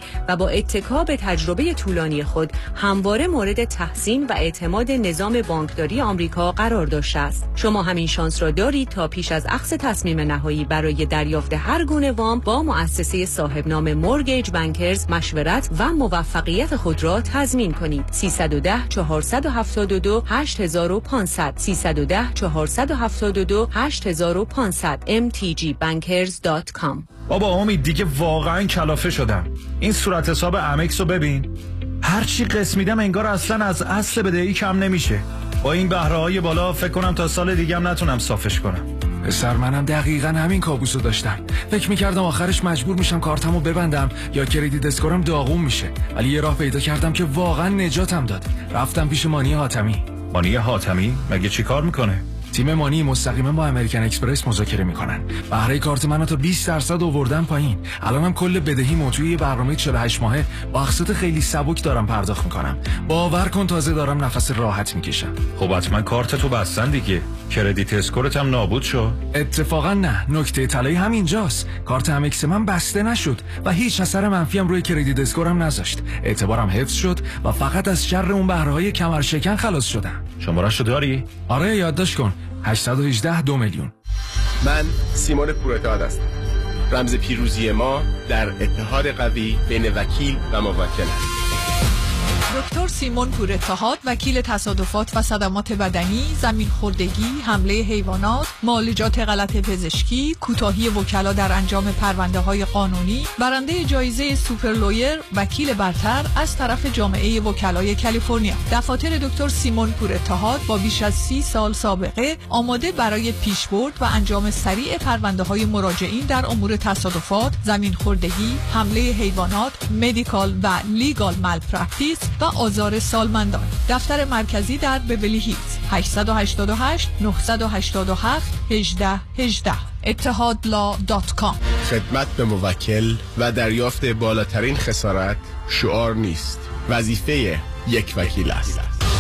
با اتکا به تجربه طولانی خود همواره مورد تحسین و اعتماد نظام بانکداری آمریکا قرار داشته است. شما همین شانس را دارید تا پیش از اخذ تصمیم نهایی برای دریافت هر گونه وام با مؤسسه صاحب نام مورگیج بانکرز مشورت و موفقیت خود را تضمین کنید. سیصد و ده چهارصد و هفتاد و دو هشت هزار و پانصد سیصد و ده چهارصد و هفتاد و دو هشت هزار و پانصد ام تی جی bankers دات کام. بابا امید دیگه واقعا کلافه شدم. این صورت حساب امکس رو ببین، هر چی قسط میدم انگار اصلا از اصل بدهی کم نمیشه. با این بهره های بالا فکر کنم تا سال دیگه هم نتونم صافش کنم. پسر منم دقیقاً همین کابوسو داشتم. فکر میکردم آخرش مجبور میشم کارتمو ببندم یا کریدیت اسکورم داغون میشه، ولی یه راه پیدا کردم که واقعا نجاتم داد. رفتم پیش مانی حاتمی. مانی حاتمی مگه چی کار میکنه؟ تیم مانی مستقیما با امریکن اکسپرس مذاکره میکنن. بهره کارت منو تا بیست درصد آوردن پایین. الانم کل بدهی موضوعی یه برنامه چهل و هشت ماهه با اقساط خیلی سبک دارم پرداخت میکنم. باور کن تازه دارم نفس راحت میکشم. خب حتما کارت تو بستن دیگه. کردیت اسکورت هم نابود شد. اتفاقا نه، نکته طلایی همینجاست. کارت امکس من بسته نشد و هیچ اثر منفی هم روی کردیت اسکورم نذاشت. اعتبارم حفظ شد و فقط از شر اون بهره‌های کمرشکن خلاص شدم. شماره‌شو داری؟ آره یادداشت کن. هشت یک هشت دو میلیون. من سیمون پورتاد هستم. رمز پیروزی ما در اتحاد قوی بین وکیل و موکل است. دکتر سیمون پورتهاد، وکیل تصادفات و صدمات بدنی، زمین خوردگی، حمله حیوانات، معالجات غلط پزشکی، کوتاهی وکلا در انجام پرونده‌های قانونی، برنده جایزه سوپر لویر، وکیل برتر از طرف جامعه وکلای کالیفرنیا. دفاتر دکتر سیمون پورتهاد با بیش از سی سال سابقه آماده برای پیشبرد و انجام سریع پرونده‌های مراجعین در امور تصادفات، زمین خوردگی، حمله حیوانات، مدیکال و لیگال مالپرکتیس و آزار سالمندان. دفتر مرکزی در بیولی هیلز. هشت هشت هشت نه هشت هفت یک هشت یک هشت اتحادلا دات کام. خدمت به موکل و دریافت بالاترین خسارت شعار نیست، وظیفه یک وکیل است.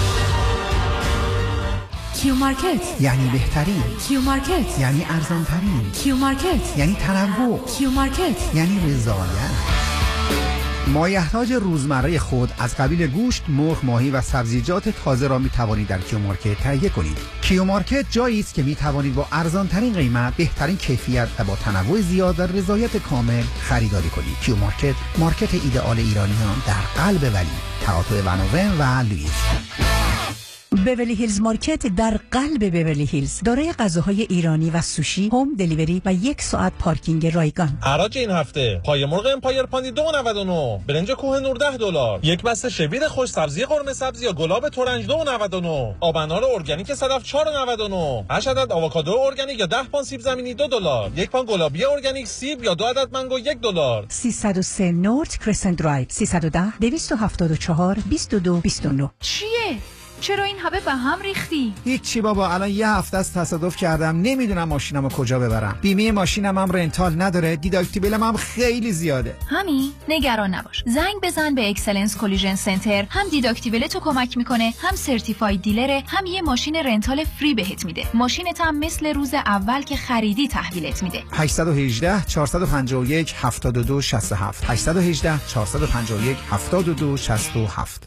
کیو مارکت یعنی بهترین. کیو مارکت یعنی ارزان ترین. کیو مارکت یعنی تنوع. کیو مارکت یعنی رضایت. مایحتاج روزمره خود از قبیل گوشت، مرغ، ماهی و سبزیجات تازه را می توانید در کیو مارکت تهیه کنید. کیو مارکت جایی است که می توانید با ارزان ترین قیمت، بهترین کیفیت و با تنوع زیاد و رضایت کامل خریداری کنید. کیو مارکت، مارکت ایدئال ایرانیان در قلب ولی، تقاطع ونوون و لوئیس. بیولی هیلز مارکت در قلب بیولی هیلز دارای غذاهای ایرانی و سوشی، هوم دلیوری و یک ساعت پارکینگ رایگان. حراج این هفته پای مرغ امپایر پانی دو و نود و نه، برنج کوه نور ده دلار، یک بسته شوید خوش سبزی قرمه سبزی یا گلاب ترنج دو و نود و نه، آب انار ارگانیک صدف چهار و نود و نه، هشت عدد آووکادو ارگانیک یا ده پان سیب زمینی دو دلار، یک پان گلابی ارگانیک سیب یا دو عدد منگو یک دلار. سیصد و سه نورت کرسنت درایو، سیصد و ده دویست و هفتاد و چهار بیست و دو بیست و نه. چیه؟ چرا این همه به هم ریختی؟ هیچی بابا، الان یه هفته از تصادف کردم، نمیدونم ماشینمو کجا ببرم. بیمه ماشینم هم رنتال نداره، دیداکتیبلم هم خیلی زیاده. همین نگران نباش، زنگ بزن به اکسلنس کلیژن سنتر. هم دیداکتیبل تو کمک میکنه، هم سرتیفاید دیلره، هم یه ماشین رنتال فری بهت میده. ماشینت هم مثل روز اول که خریدی تحویلت میده. هشت یک هشت چهار پنج یک هفت دو شش هفت هشت یک هشت چهار پنج یک هفت دو شش هفت.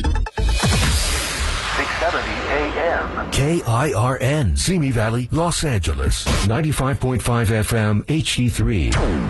six seventy A M K I R N, Simi Valley, Los Angeles, ninety-five point five F M H D three.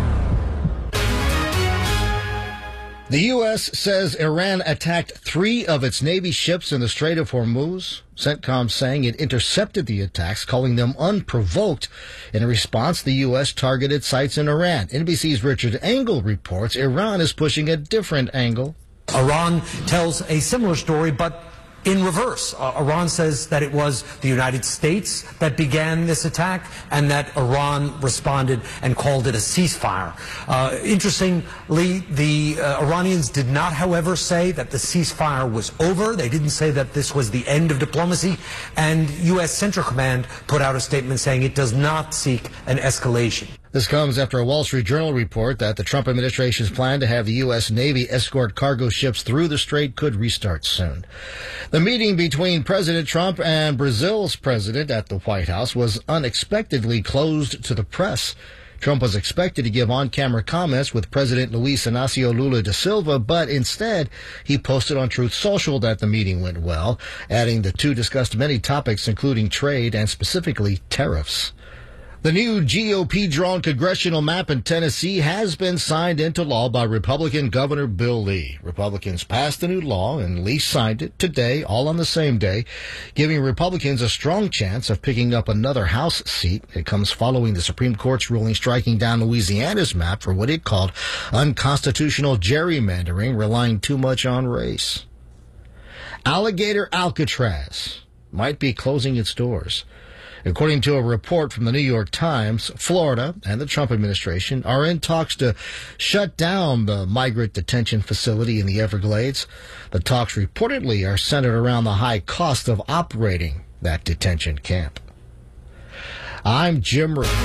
The U S says Iran attacked three of its Navy ships in the Strait of Hormuz. CENTCOM saying it intercepted the attacks, calling them unprovoked. In a response, the U S targeted sites in Iran. N B C's Richard Engel reports Iran is pushing a different angle. Iran tells a similar story, but in reverse. Uh, Iran says that it was the United States that began this attack and that Iran responded and called it a ceasefire. Uh, interestingly, the uh, Iranians did not, however, say that the ceasefire was over. They didn't say that this was the end of diplomacy. And U S Central Command put out a statement saying it does not seek an escalation. This comes after a Wall Street Journal report that the Trump administration's plan to have the U S Navy escort cargo ships through the strait could restart soon. The meeting between President Trump and Brazil's president at the White House was unexpectedly closed to the press. Trump was expected to give on-camera comments with President Luis Inacio Lula da Silva, but instead he posted on Truth Social that the meeting went well, adding the two discussed many topics including trade and specifically tariffs. The new G O P-drawn congressional map in Tennessee has been signed into law by Republican Governor Bill Lee. Republicans passed the new law and Lee signed it today, all on the same day, giving Republicans a strong chance of picking up another House seat. It comes following the Supreme Court's ruling striking down Louisiana's map for what it called unconstitutional gerrymandering, relying too much on race. Alligator Alcatraz might be closing its doors. According to a report from the New York Times, Florida and the Trump administration are in talks to shut down the migrant detention facility in the Everglades. The talks reportedly are centered around the high cost of operating that detention camp. I'm Jim Ray.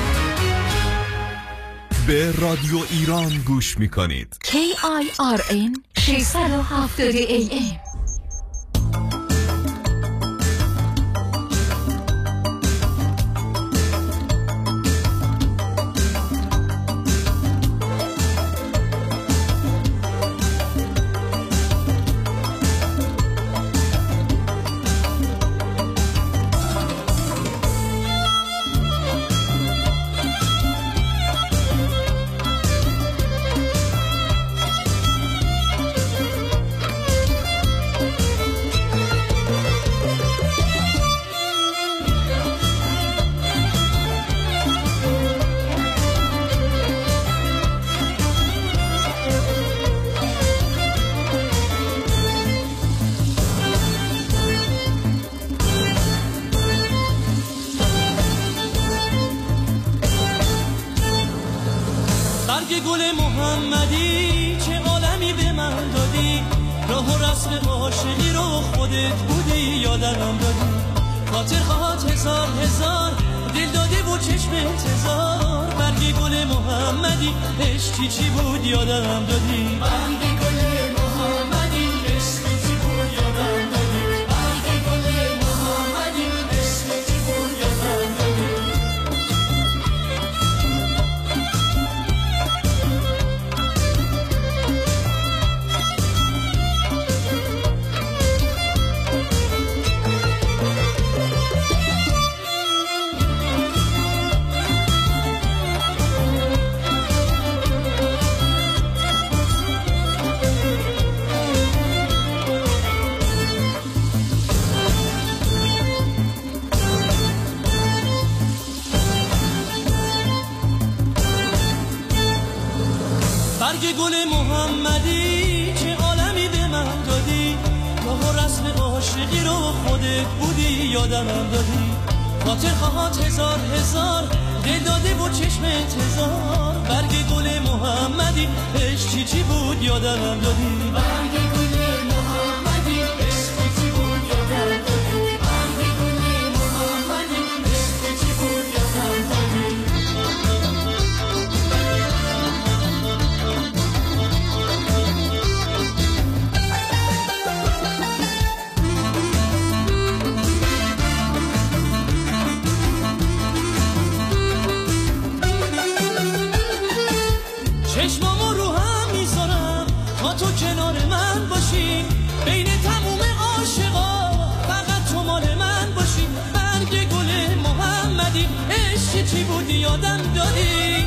به رادیو ایران گوش میکنید. کی آی آر ان ششصد و هفتاد ای ام. گل محمدی چه عالمی به من دادی، راه و رسم عاشقی رو خودت بودی یادم دادی، خاطر خواهد هزار هزار دل دادی و چشم انتظار، برگ گل محمدی عشقی چی بود یادم دادی، برگ گل محمدی عشقی چی بود یادم دادی، برگ گل محمدی عشقی چی بود یادم دادی. برگ گل محمدی چه عالمی به من دادی، راه و رسم عاشقی رو خودت بودی یادم دادی، خاطر خواهد هزار هزار دل داده و چشم انتظار، برگ گل محمدی عشقی چی بود یادم دادی، برگ گل محمدی عشقی چی بود یادم دادی، برگ گل محمدی عشقی چی بود یادم دادی. چشمامو رو هم میذارم تا تو کنار من باشی، بین تموم عاشقا فقط تو مال من باشی، برگ گل محمدی عشقی چی بودی یادم دادی،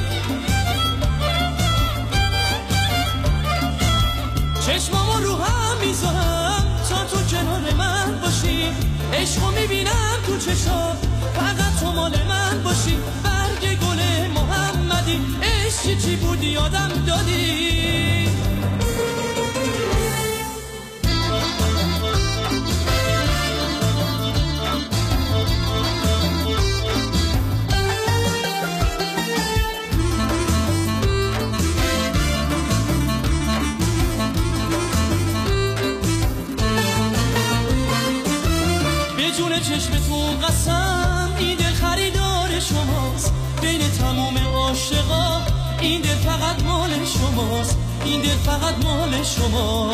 چشمامو رو هم میذارم تا تو کنار من باشی، عشقو میبینم تو چشات فقط تو مال من باشی، برگ گل محمدی عشقی چی بودی یادم دادی. به جون چشمتون قسم این دل خریدار شماست، بین تمام عاشقا این دل فقط مال شماست، این دل فقط مال شماست.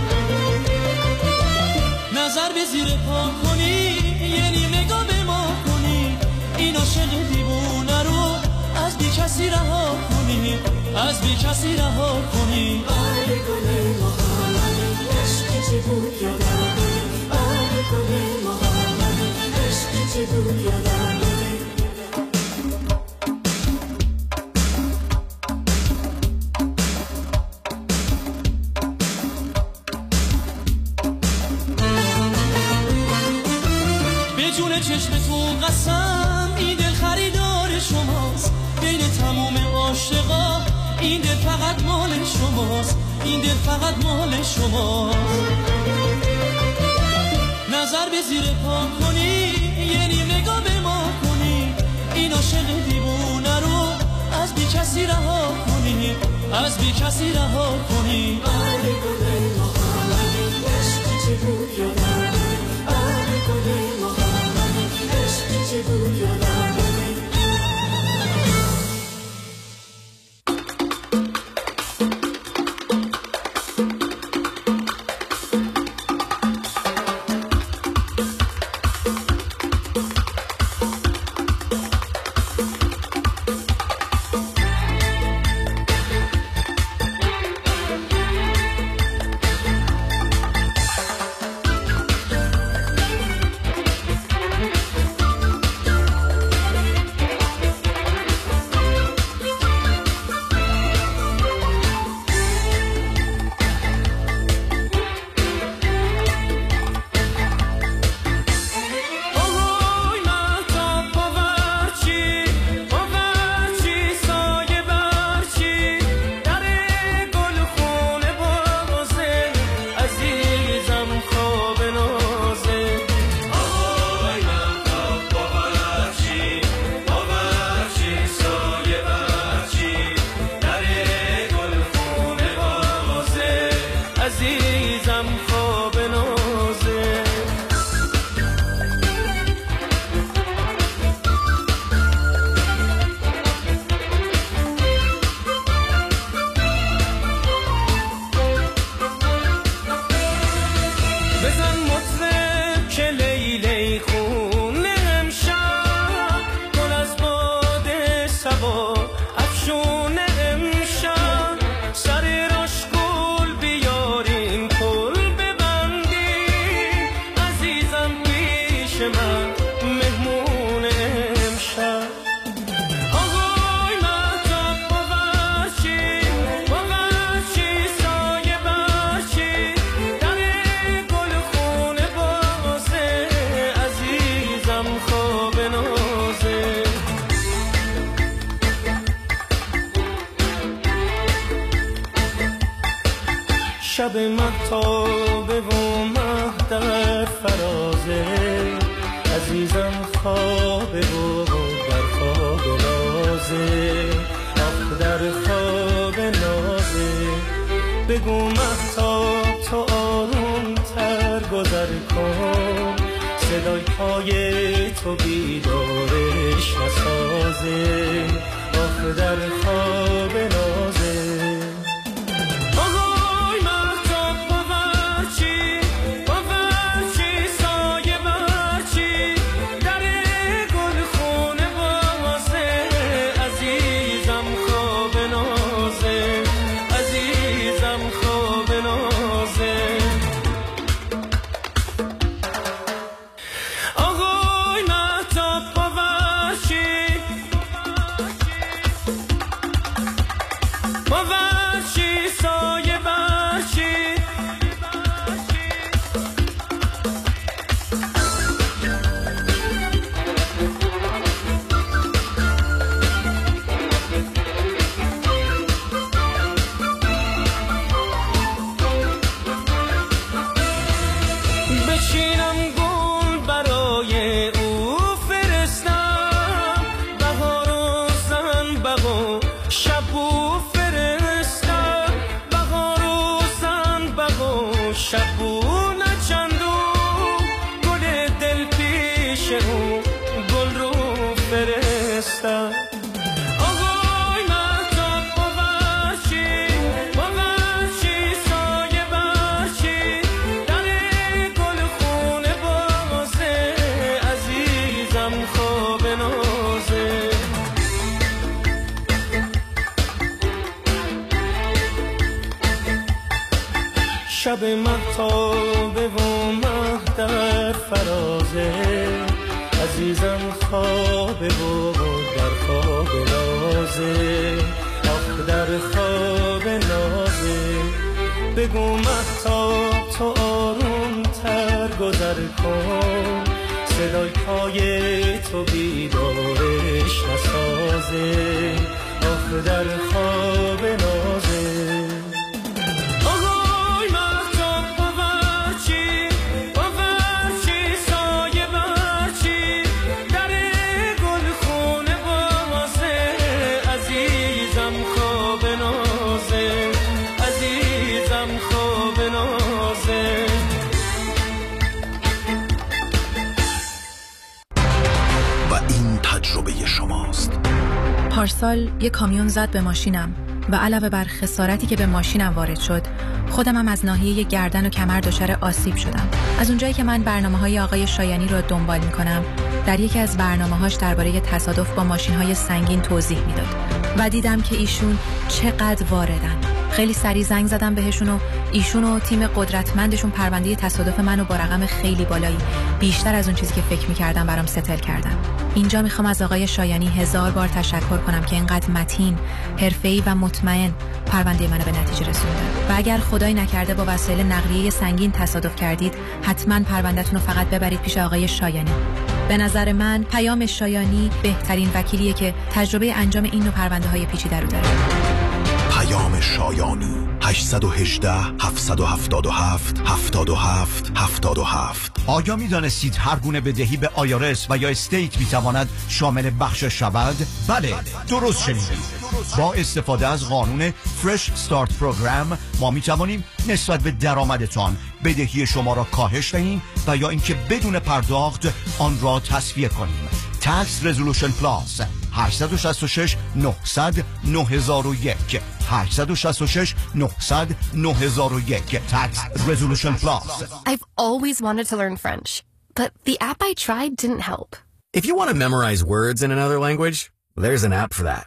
نظر به زیر پا کنی یعنی نگاه به ما کنی، این عاشق دیوونه رو از بی کسی رها از بی کسی رها کنی. آره گل محمدی عشق چی بود یادم بودی. آره گل محمدی عشق چی بود یادم بودی. به جون چشمتون قسم این دل خریدار شماست. بین تمام عاشقا این دل فقط مال شماست. این دل فقط مال شماست. نظر به زیر پا کنی یه نیم نگاه به ما کنی. این عاشق دیوونه رو از بی کسی رها کنی. از بی کسی رها کنی. آره گل محمدی عشق چی بود یادم بودی. آره گل محمدی عشق چی بود یادم بودی. شب مهتابه و مه در فرازه، عزیزم خوابه و در خواب نازه، آخ در خواب نازه. بگو مهتاب تو آروم تر گذر کن، صدای پای تو بیدارش نسازه، آخ در خواب نازه. شب مهتابه و مه در فرازه عزیزم خوابه و در خواب نازه آخ در خواب نازه بگو مهتاب تو آروم تر گذر کن صدای پای تو بیدارش نسازه آخ در خواب نازه پارسال یک کامیون زد به ماشینم و علاوه بر خسارتی که به ماشینم وارد شد، خودم هم از ناحیه گردن و کمر دچار آسیب شدم. از اونجایی که من برنامه‌های آقای شایانی رو دنبال می‌کنم، در یکی از برنامه‌هاش درباره تصادف با ماشین‌های سنگین توضیح میداد و دیدم که ایشون چقدر واردن. خیلی سریع زنگ زدم بهشون و ایشون و تیم قدرتمندشون پرونده تصادف منو با رقم خیلی بالایی، بیشتر از اون چیزی که فکر می‌کردم، برام ستل کردن. اینجا میخوام از آقای شایانی هزار بار تشکر کنم که اینقدر متین، حرفه‌ای و مطمئن پرونده منو به نتیجه رسوندن. و اگر خدای نکرده با وسایل نقلیه سنگین تصادف کردید، حتما پروندهتون رو فقط ببرید پیش آقای شایانی. به نظر من پیام شایانی بهترین وکیلیه که تجربه انجام این نوع پرونده‌های پیچیده رو داره. پیام شایانی هشت یک هشت هفت هفت هفت هفت هفت هفت هفت. آیا می دانستید هر گونه بدهی به آیارس و یا استیت می تواند شامل بخشش شود؟ بله، درست شنیدید. با استفاده از قانون فرش استارت پروگرام ما می توانیم نسبت به درآمدتان بدهی شما را کاهش دهیم و یا اینکه بدون پرداخت آن را تسویه کنیم. Tax Resolution Plus هشت شش شش نه صفر صفر نه صفر یک هشت شش شش نه صفر صفر نه صفر یک. Tax Resolution Plus. I've always wanted to learn French, but the app I tried didn't help. If you want to memorize words in another language, there's an app for that.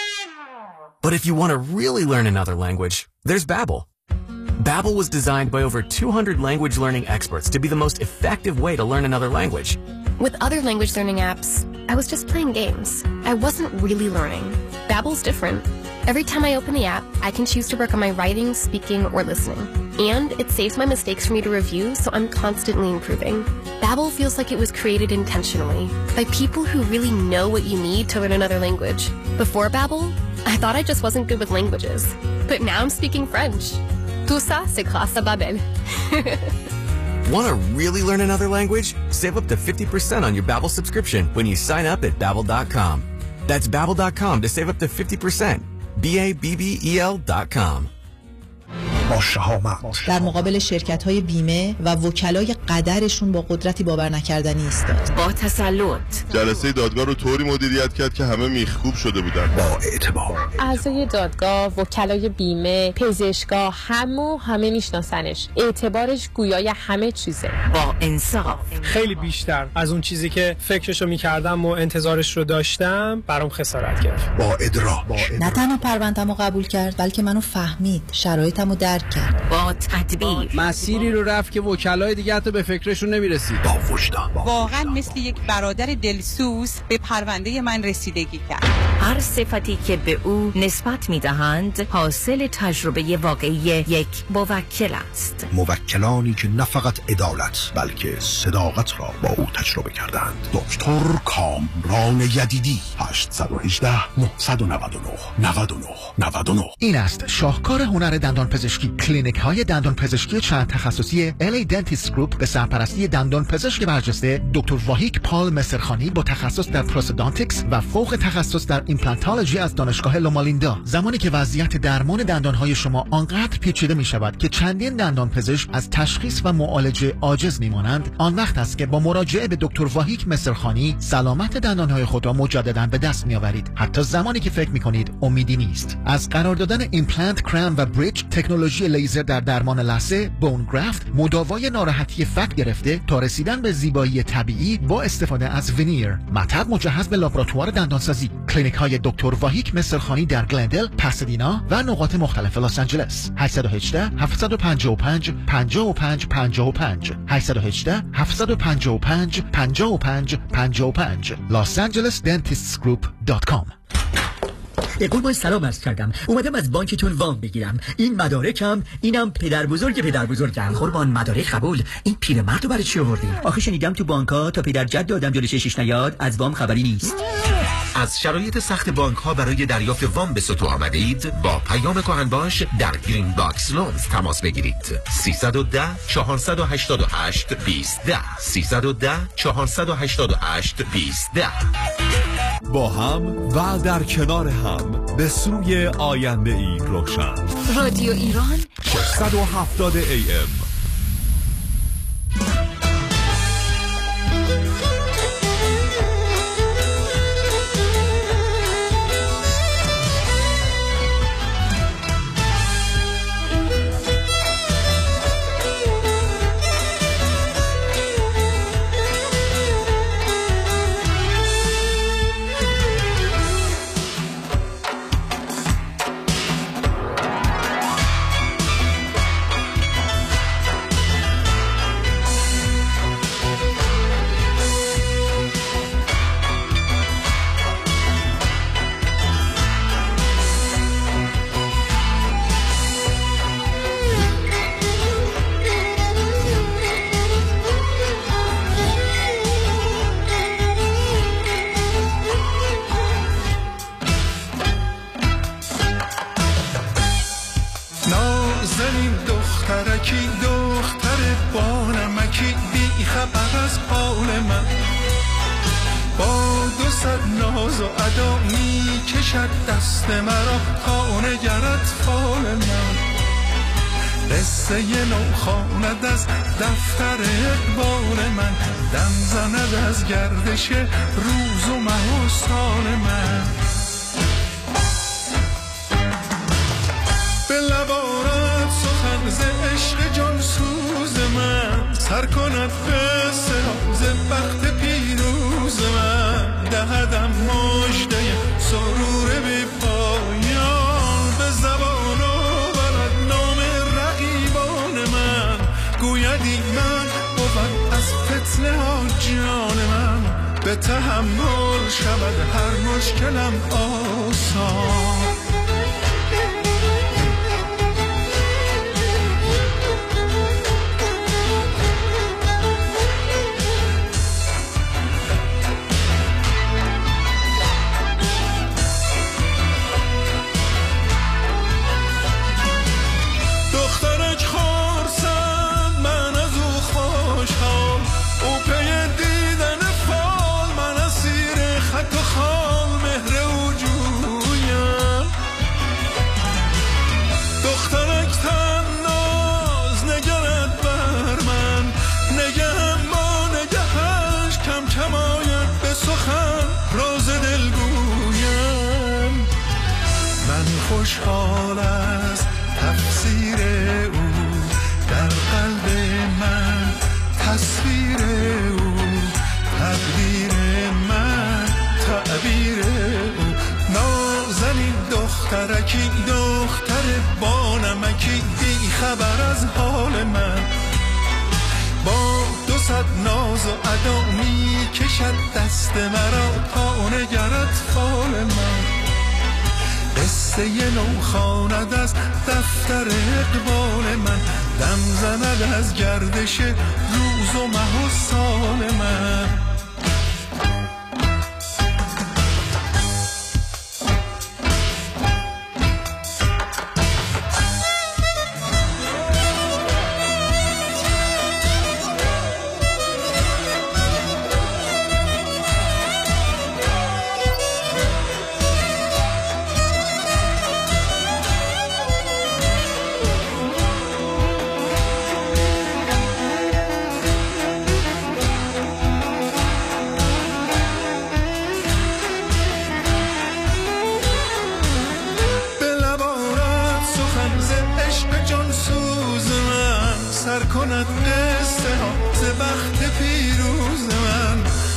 But if you want to really learn another language, there's Babbel. Babbel was designed by over two hundred language learning experts to be the most effective way to learn another language. With other language learning apps, I was just playing games. I wasn't really learning. Babbel's different. Every time I open the app, I can choose to work on my writing, speaking, or listening. And it saves my mistakes for me to review, so I'm constantly improving. Babbel feels like it was created intentionally by people who really know what you need to learn another language. Before Babbel, I thought I just wasn't good with languages. But now I'm speaking French. Tout ça, c'est grâce à Babbel. Want to really learn another language? Save up to fifty percent on your Babbel subscription when you sign up at babbel dot com. That's babbel dot com to save up to fifty percent. B A B B E L dot com. با شهامت در مقابل شرکت‌های بیمه و وکلای قدرشون با قدرتی باور نکردنی ایستاد. با تسلط جلسه دادگاه رو طوری مدیریت کرد که همه میخکوب شده بودن. با اعتبار اعضای دادگاه، وکلای بیمه، پزشکا، همو همه میشناسنش. اعتبارش گویای همه چیزه. با انصاف خیلی بیشتر از اون چیزی که فکرشو میکردم و انتظارش رو داشتم برام خسارت گرفت. با ادراک نه تنها پرونده‌مو قبول کرد بلکه منو فهمید، شرایطمو درک کرد. با تدبیر مسیری رو رفت که وکلای دیگه حتی به فکرشون نمیرسید. با وجدان واقعا مثل یک برادر دلسوز به پرونده من رسیدگی کرد. هر صفتی که به او نسبت میدهند حاصل تجربه واقعی یک موکل است. موکلانی که نه فقط عدالت بلکه صداقت را با او تجربه کردند. دکتر کامران یدیدی هشت یک هشت نه نه نه نه نه نه نه. این است شاهکار هنر دندان پزشکی. کلینیک های دندان پزشکی چند تخصصی الی دنتیست گروپ به سرپرستی دندان پزشک برجسته دکتر واهیک پال مصرخانی با تخصص در پروستودانتیکس و فوق تخصص در ایمپلانتولوژی از دانشگاه لومالیندا. زمانی که وضعیت درمان دندان های شما آنقدر پیچیده می شود که چندین دندان پزشک از تشخیص و معالجه عاجز می مانند، آن وقت است که با مراجعه به دکتر واهیک مصرخانی سلامت دندان های خود را مجددا به دست می آورید، حتی زمانی که فکر می کنید امیدی نیست. از قرار دادن ایمپلنت، کرام و بریج، تکنولوژی لیزر در درمان لثه، بون گرافت، مداوای ناراحتی فک گرفته تا رسیدن به زیبایی طبیعی با استفاده از ونیر. مطب مجهز به لابراتوار دندانسازی. کلینیک های دکتر واهیک مصرخانی در گلندل، پاسادینا و نقاط مختلف لس آنجلس. هشت یک هشت، هفت پنج پنج، پنج پنج پنج پنج هشت یک هشت، هفت پنج پنج، پنج پنج پنج پنج los angeles dentists group dot com. قربان سلام عرض کردم. اومدم از بانکتون وام بگیرم. این مدارکم، اینم پدر بزرگ پدر بزرگم. قربان مدارک قبول. این پیرمردو برای چی آوردین؟ آخه شنیدم تو بانک‌ها تا پدر جد آدم جلوی چشش نیاد از وام خبری نیست. از شرایط سخت بانک ها برای دریافت وام به سطوح آمده اید؟ با پیام کهن باش در گرین باکس لونز تماس بگیرید. سیصد و ده چهارصد و هشتاد و هشت بیست ده سیصد و ده چهارصد و هشتاد و هشت بیست ده. با هم و در کنار هم به سوی آینده ای روشن. رادیو ایران ششصد و هفتاد ای ام. دست مرا تا نگرد فال من، قصه نو خواند از دفتر اقبال من، دم زند از گردش روز و ماه و سال من. به لب آرد سخن ز عشق جان سوز من، سر کند قصه ز بخت پیروز من، دهدم مژده سرور بی پایان، به زبان آورد نام رقیبان من، گویدی من بود از فتنه ها جان من، به تحمل شود هر مشکلم آسان. خوشحال از تفسیر او در قلب من، تصویر او تقدیر من، تعبیر او. نازنین دخترکی دختر بانمکی بی خبر از حال من، با دو صد ناز و ادا می کشد دست مرا تا نگرد فال من، قصه نو خواند از دفتر اقبال من، دم زند از گردش روز و ماه و سال من.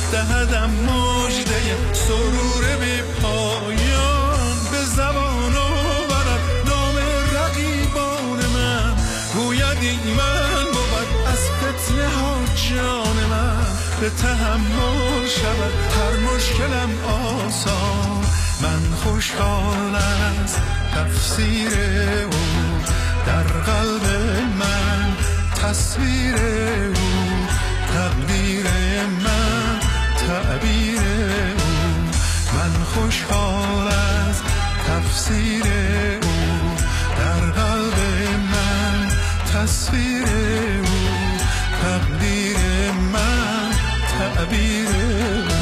دهدم مژده سرور بی پایان، به زبان آورد نام رقیبان من، گوید این من بود از فتنه ها جان من، به تحمل شود هر مشکلم آسان. من خوشحال از تفسیر او در قلب من، تصویر او تقدیر من، تعبیر او. من خوشحال از تفسیر او در قلب من، تصویر او تقدیر من، تعبیر او.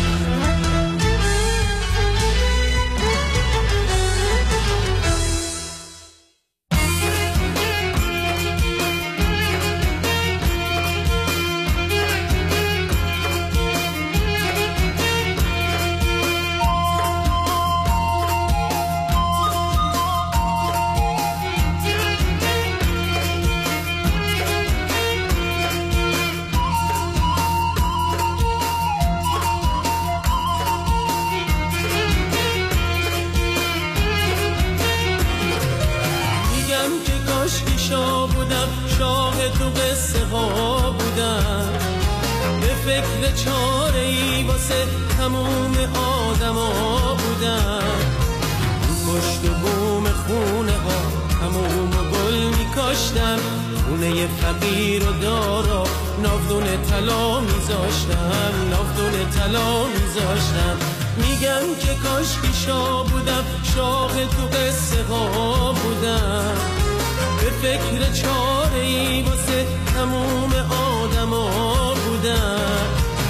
تو قصه ها بودم، به فکر چاره ای واسه تموم آدم ها بودم. رو پشت و بوم خونه ها تموم گل می کاشتم، خونه فقیر و دارا ناودون طلا می زاشتم، ناودون طلا می زاشتم. میگم که کاش پیشا بودم، شاق تو قصه ها بودم، به فکر چاره ای واسه تموم آدم ها بودم.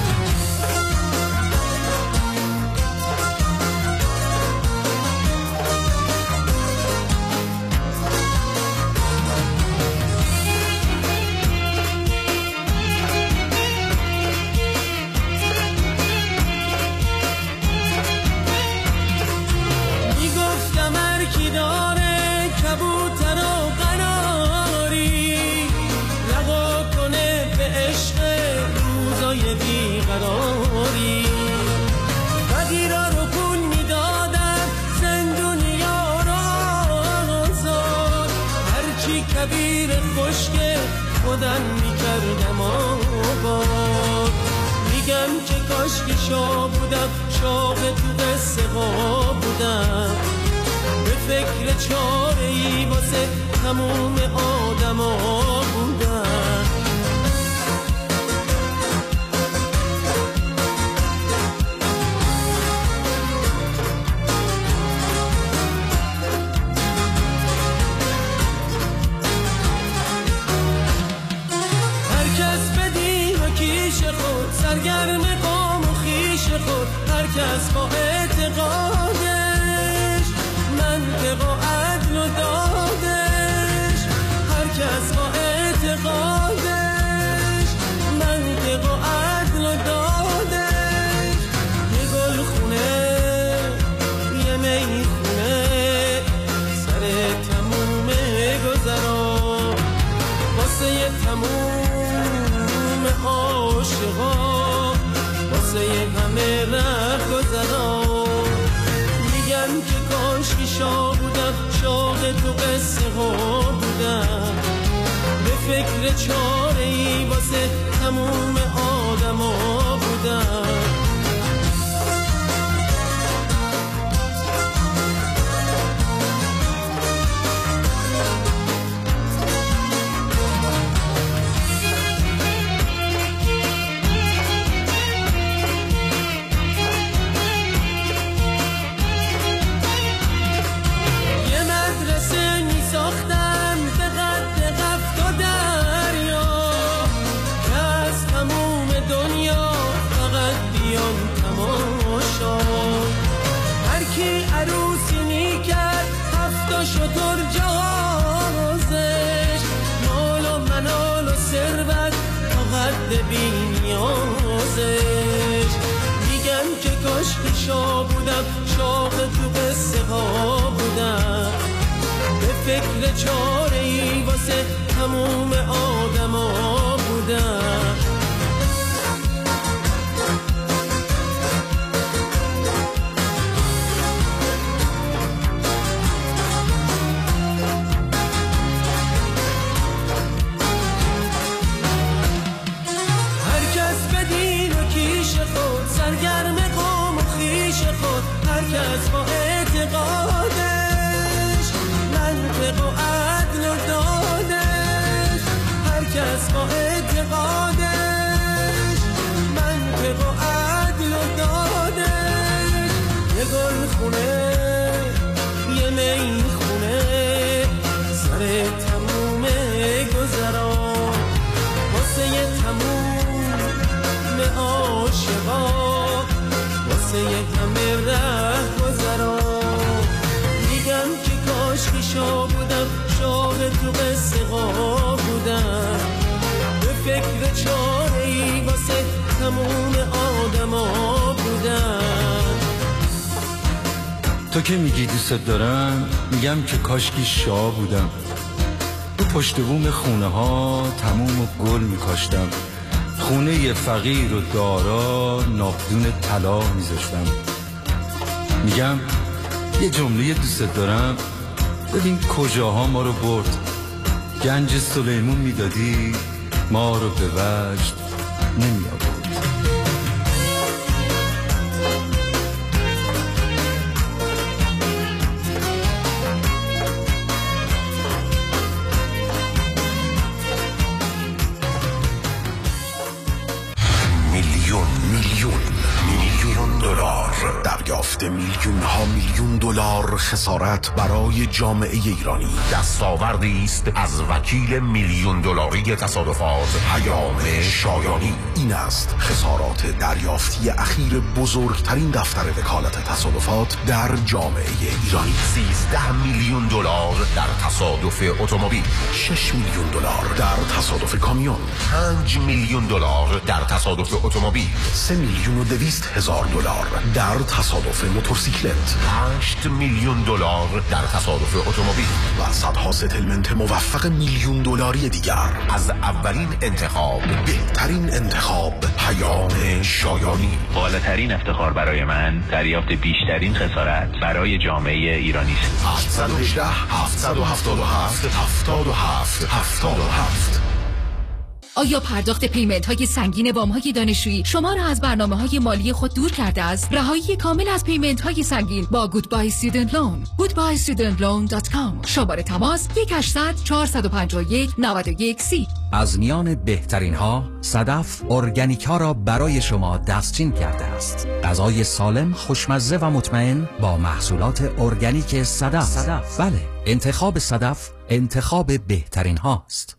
میگفتم هر کی داره کبوتر و قناری، رها کنه به عشق روزای بیقراری. فقیرا رو پول میدادن زندونیا رو آزاد، هرچی کبیر خشک خودم میکردم آباد. میگم که کاش که شاه بودم، شاه تو قصه ها بودم، به فکر چاره ای واسه تموم آدم ها بودم. هر کس بدین و کیش خود، سرگرم قام و خیش خود، هر کس با اعتقادش، منطق و عدل و دادش. هر کس با اعتقادش، منطق و عدل و دادش. یه گل خونه، یه می خونه، سر تموم گذرا، واسه یه تموم عاشقا، واسه یه همه ره گذرا. میگم که کاش که شاه بودم، شاه تو قصه ها بودم، به فکر چاره ای واسه تموم آدم ها بودم. شطور جازش، مال و منال و ثروت تا حد بی نیازش. میگم که کاش که شاه بودم، شاه تو قصه ها بودم، به فکر چاره ای واسه تموم آدم ها بودم. اعتقادش، منطق و عدل و دادش، هر کس با اعتقادش، منطق و عدل و دادش. یه گل خونه یه می خونه سر تموم گذران، واسه یه تموم عاشقا، واسه یه همه ره گذران. میگم که کاش که شاه بودم، شاه تو قصه ها بودم، به فکر چاره ای واسه تموم آدما بودم. تو که میگی دوست دارم، میگم که کاشکی شاه بودم، تو پشت بوم خونه ها تموم و گل میکاشتم، خونه فقیر و دارا ناقدون طلا میذاشتم. میگم یه جمله دوست دارم، ببین کجاها ما رو برد، گنج سلیمون میدادی ما رو به وجد نمی آورد. دریافت میلیون ها میلیون دلار خسارت برای جامعه ایرانی. دستاوردی است از وکیل میلیون دلاری تصادفات پیام شایانی. این است خسارات دریافتی اخیر بزرگترین دفتر وکالت تصادفات در جامعه ایرانی. سیزده میلیون دلار در تصادف اتومبیل، شش میلیون دلار در تصادف کامیون، پنج میلیون دلار در تصادف اتومبیل، سه میلیون و دویست هزار دلار در تصادف موتورسیکلت، هشت میلیون دلار در تصادف اتومبیل و صدها ستلمنت موفق میلیون دلاری دیگر. از اولین انتخاب، بهترین انتخاب، پیام شایانی. بالاترین افتخار برای من دریافت بیشترین خسارت برای جامعه ایرانی است. هشت یک هشت هفت هفت هفت هفت هفت هفت هفت. آیا پرداخت پیمنت های سنگین وام های دانشجویی شما را از برنامه های مالی خود دور کرده است؟ رهایی کامل از پیمنت های سنگین با گودبای استودنت لون. گودبای استودنت لون دات کام. شماره تماس یک هشتصد چهارصد و پنجاه و یک نود و یک سی. از میان بهترین ها صدف ارگانیک ها را برای شما دستچین کرده است. غذای سالم، خوشمزه و مطمئن با محصولات ارگانیک صدف. صدف. بله، انتخاب صدف انتخاب بهترین هاست.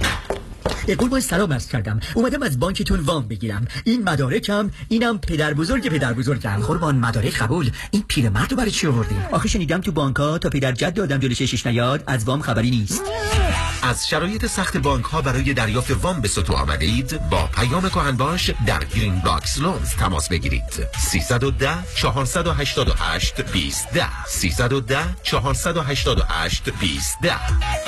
قربان سلام عرض کردم، اومدم از بانکتون وام بگیرم. این مدارکم، اینم پدر بزرگ پدر بزرگم. قربان مدارک قبول. این پیرمرد رو برای چی آوردین؟ آخه شنیدم تو بانک‌ها تا پدر جد آدم جلوش شش نیاد از وام خبری نیست. از شرایط سخت بانک ها برای دریافت وام به سطوح آمده اید؟ با پیام کهن باش در گرین باکس لونز تماس بگیرید. سیصد و ده چهارصد و هشتاد و هشت بیست ده سیصد و ده چهارصد و هشتاد و هشت بیست ده.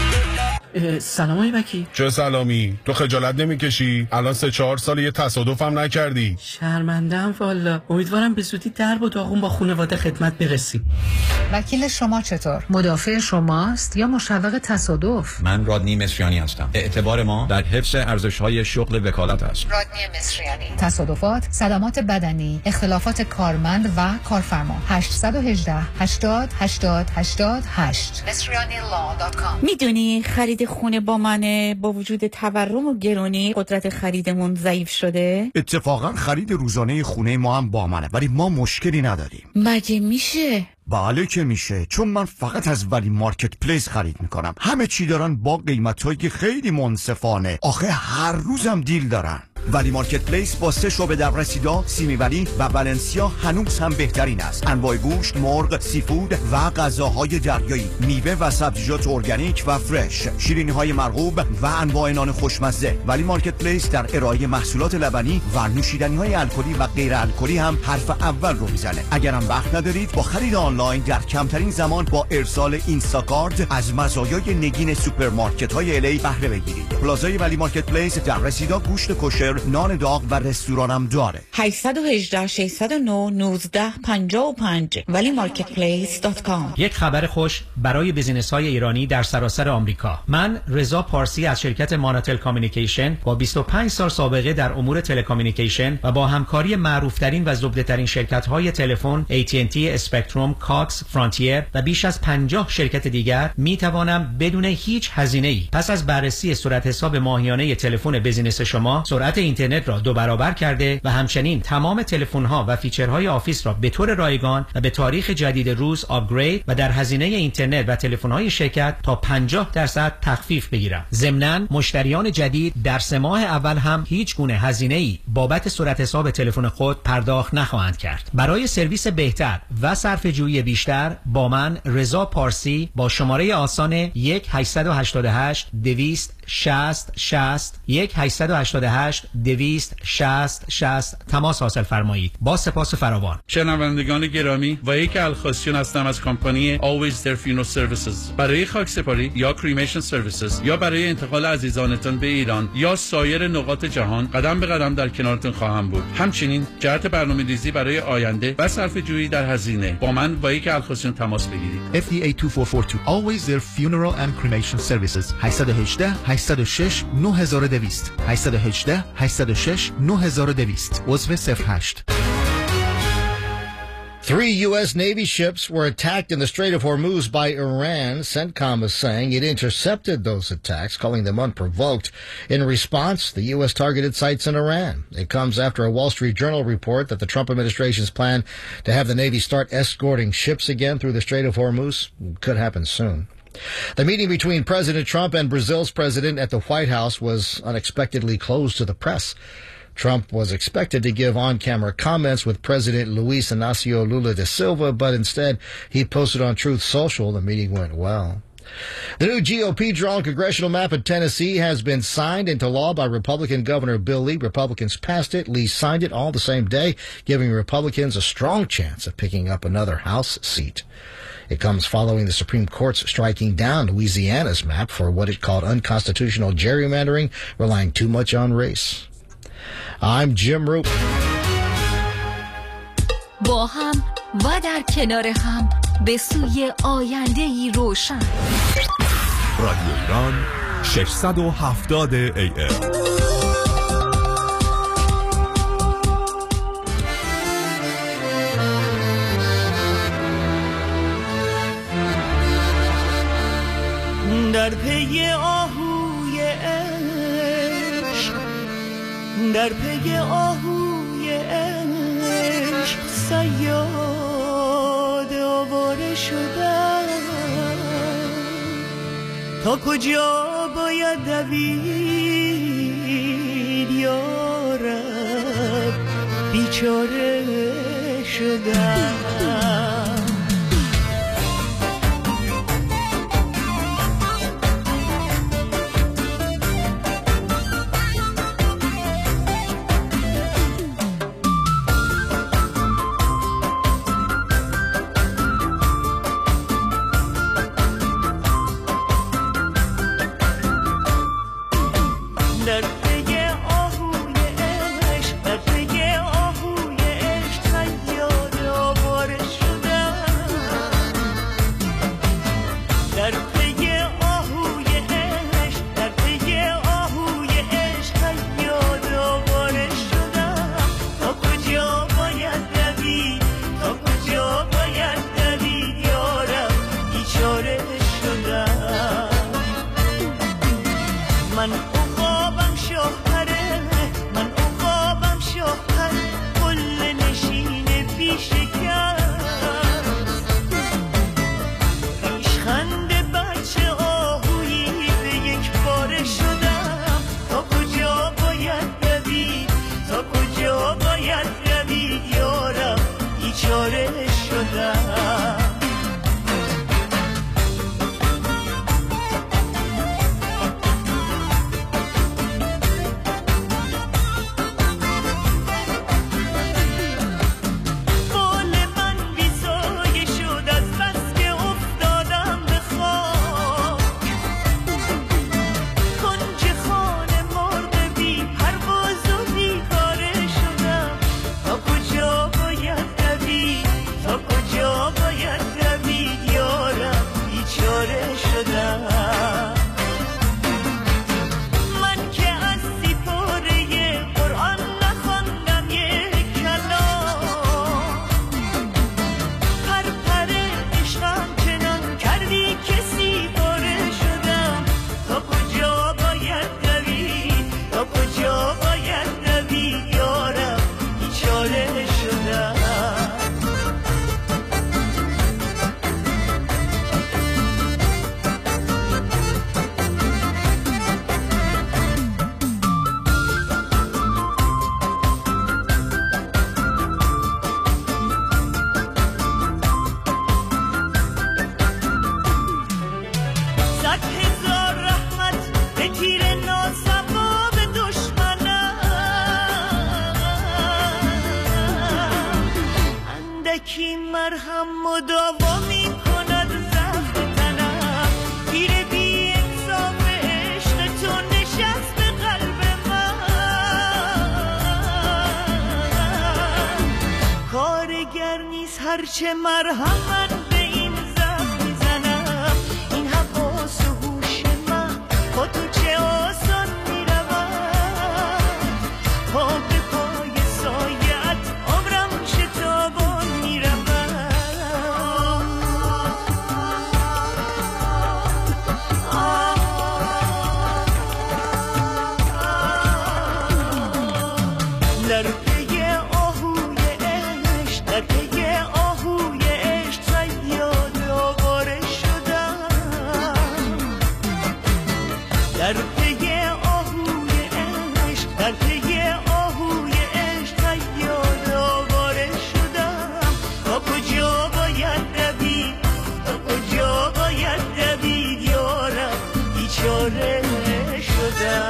سلام های وکیل. چه سلامی؟ تو خجالت نمیکشی؟ الان سه چهار سال یه تصادف هم نکردی. شرمنده‌ام والا. امیدوارم به زودی در و داغون با خانواده خدمت برسیم. وکیل شما چطور؟ مدافع شماست یا مشوق تصادف؟ من رادنی مصریانی هستم. اعتبار ما در حفظ ارزش‌های شغل وکالت است. رادنی مصریانی. تصادفات، صدمات بدنی، اختلافات کارمند و کارفرما. هشت یک هشت هشتاد هشتاد هشتاد هشت مصریانی لا دات کام. میدونی خرید خونه با منه با وجود تورم و گرونی قدرت خریدمون ضعیف شده؟ اتفاقا خرید روزانه خونه ما هم با منه ولی ما مشکلی نداریم. مگه میشه؟ بله که میشه، چون من فقط از ولی مارکت پلیس خرید میکنم. همه چی دارن با قیمتایی که خیلی منصفانه. آخه هر روزم دیل دارن. ولی مارکت پلیس با سه شعبه در رسیدا، سیمی ولی و ولنسیا هنوز هم بهترین است. انواع گوشت، مرغ، سیفود و غذاهای دریایی، میوه و سبزیجات ارگانیک و فرش، شیرینی‌های مرغوب و انواع نان خوشمزه. ولی مارکت پلیس در ارائه محصولات لبنی و نوشیدنی‌های الکلی و غیر الکلی هم حرف اول رو میزنه. اگرم وقت ندارید با خرید آنلاین در کمترین زمان با ارسال اینستاکارت از مزایای نگین سوپرمارکت‌های الی بهره بگیرید. پلازای ولی مارکت پلیس در رسیدا گوشت کوشر نان داغ و رستورانم داره. هشت یک هشت شش صفر نه نوزده پنجاه و پنج ولی مارکت پلیس دات کام. یک خبر خوش برای بیزینس‌های ایرانی در سراسر آمریکا. من رضا پارسی از شرکت ماناتل کامیونیکیشن با بیست و پنج سال سابقه در امور تلکامیونیکیشن و با همکاری معروف‌ترین و زبده‌ترین شرکت‌های تلفن ای تی ان تی، اسپکتروم، کاکس، فرانتیر و بیش از پنجاه شرکت دیگر می‌توانم بدون هیچ هزینه‌ای پس از بررسی صورت حساب ماهیانه تلفن بیزینس شما سرعت اینترنت را دو برابر کرده و همچنین تمام تلفن‌ها و فیچرهای آفیس را به طور رایگان و به تاریخ جدید روز آپگرید و در هزینه اینترنت و تلفن‌های شرکت تا پنجاه درصد تخفیف بگیرم. ضمناً مشتریان جدید در سه ماه اول هم هیچ گونه هزینه‌ای بابت صورت حساب تلفن خود پرداخت نخواهند کرد. برای سرویس بهتر و صرفه‌جویی بیشتر با من رضا پارسی با شماره آسان یک هشت هشت هشت دویست شصت شصت یک هشت هشت هشت دویست شصت شصت تماس حاصل فرمایید. با سپاس فراوان. شنوندگان گرامی، وحید الخاسیون هستم از کمپانی Always There Funeral Services. برای خاکسپاری یا کریمیشن سرویسز یا برای انتقال عزیزانتان به ایران یا سایر نقاط جهان قدم به قدم در کنارتون خواهم بود. همچنین جهت برنامه‌ریزی برای آینده و صرفه‌جویی در هزینه با من وحید الخاسیون تماس بگیرید. اف دی ای دو چهار چهار دو Always There Funeral and Cremation Services هشت یک هشت هشت صفر شش نه دو صفر صفر هشت یک هشت هشت صفر شش نه دو صفر صفر عضو صفر هشت. Three U S Navy ships were attacked in the Strait of Hormuz by Iran. CENTCOM is saying it intercepted those attacks, calling them unprovoked. In response, the U S targeted sites in Iran. It comes after a Wall Street Journal report that the Trump administration's plan to have the Navy start escorting ships again through the Strait of Hormuz could happen soon. The meeting between President Trump and Brazil's president at the White House was unexpectedly closed to the press. Trump was expected to give on-camera comments with President Luiz Inácio Lula da Silva, but instead he posted on Truth Social the meeting went well. The new G O P-drawn congressional map of Tennessee has been signed into law by Republican Governor Bill Lee. Republicans passed it. Lee signed it all the same day, giving Republicans a strong chance of picking up another House seat. It comes following the Supreme Court's striking down Louisiana's map for what it called unconstitutional gerrymandering, relying too much on race. I'm Jim Roop. با هم و در کنار هم به سوی آینده‌ای روشن. رادیو ایران ششصد و هفتاد ای ام. در پی آهوی عشق، در پی آهوی عشق صیاد آواره شدم. تا کجا باید دوید یارب، بیچاره شدم. بال من یکی مرهم مداوا میکند زخم تنم گیر بی انصاف عشق تو نشست به قلب من کارگر نیست هرچه مرهم من به این زخم میزنم این حواس و هوش من با تو چه آسان میروم پا به پای سایت عمرم شتابان میروم در پی آهوی عشق در پی آهوی عشق صیاد آواره شدم در پی آهوی عشق در پی آهوی عشق صیاد آواره شدم تا کجا باید دوید تا کجا باید دوید یارم بیچاره شدم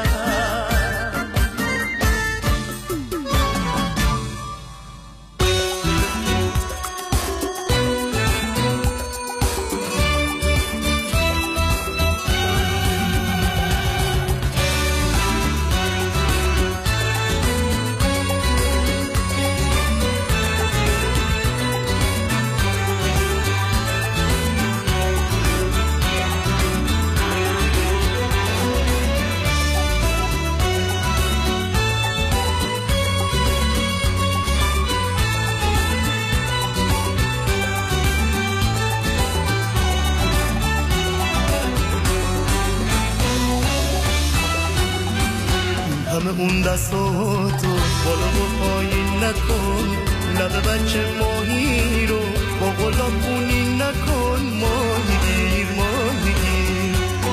همه اون دستاتو بالا و پایین نکن لب بچه ماهی رو با غلاب خونین نکن ماهی گیر ماهی گیر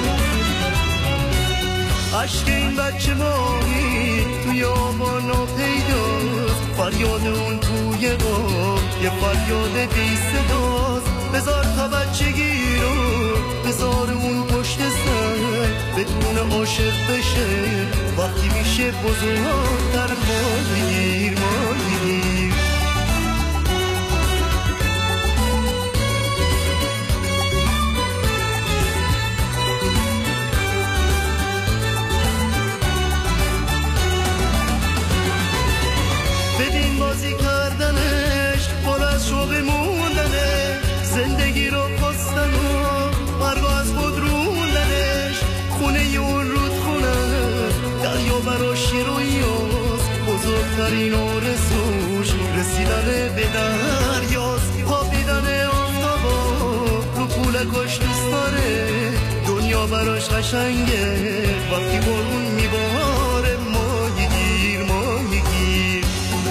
عشق این بچه ماهی توی آبانا پیداست فریاد اون توی آب یه فریاد بی صداست بذار تا بچگی رو بذار اون پشت سر بدون عاشق بشه وقتی میشه بزرگتر ماهی گیر ماهی گیر ببین بازی کردنش پر از شوق موندنه زندگی رو خواستن و مرگا از خود روندنش خونه اون رود خونه دریا براش رویاست بزرگترین آرزوش رسیدن به دریاست خوابیدن آفتابا رو پولکاش دوست داره دنیا براش قشنگه وقتی بارون میباره ماهی گیر ماهی گیر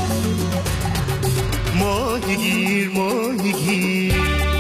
ماهی گیر ماهی گیر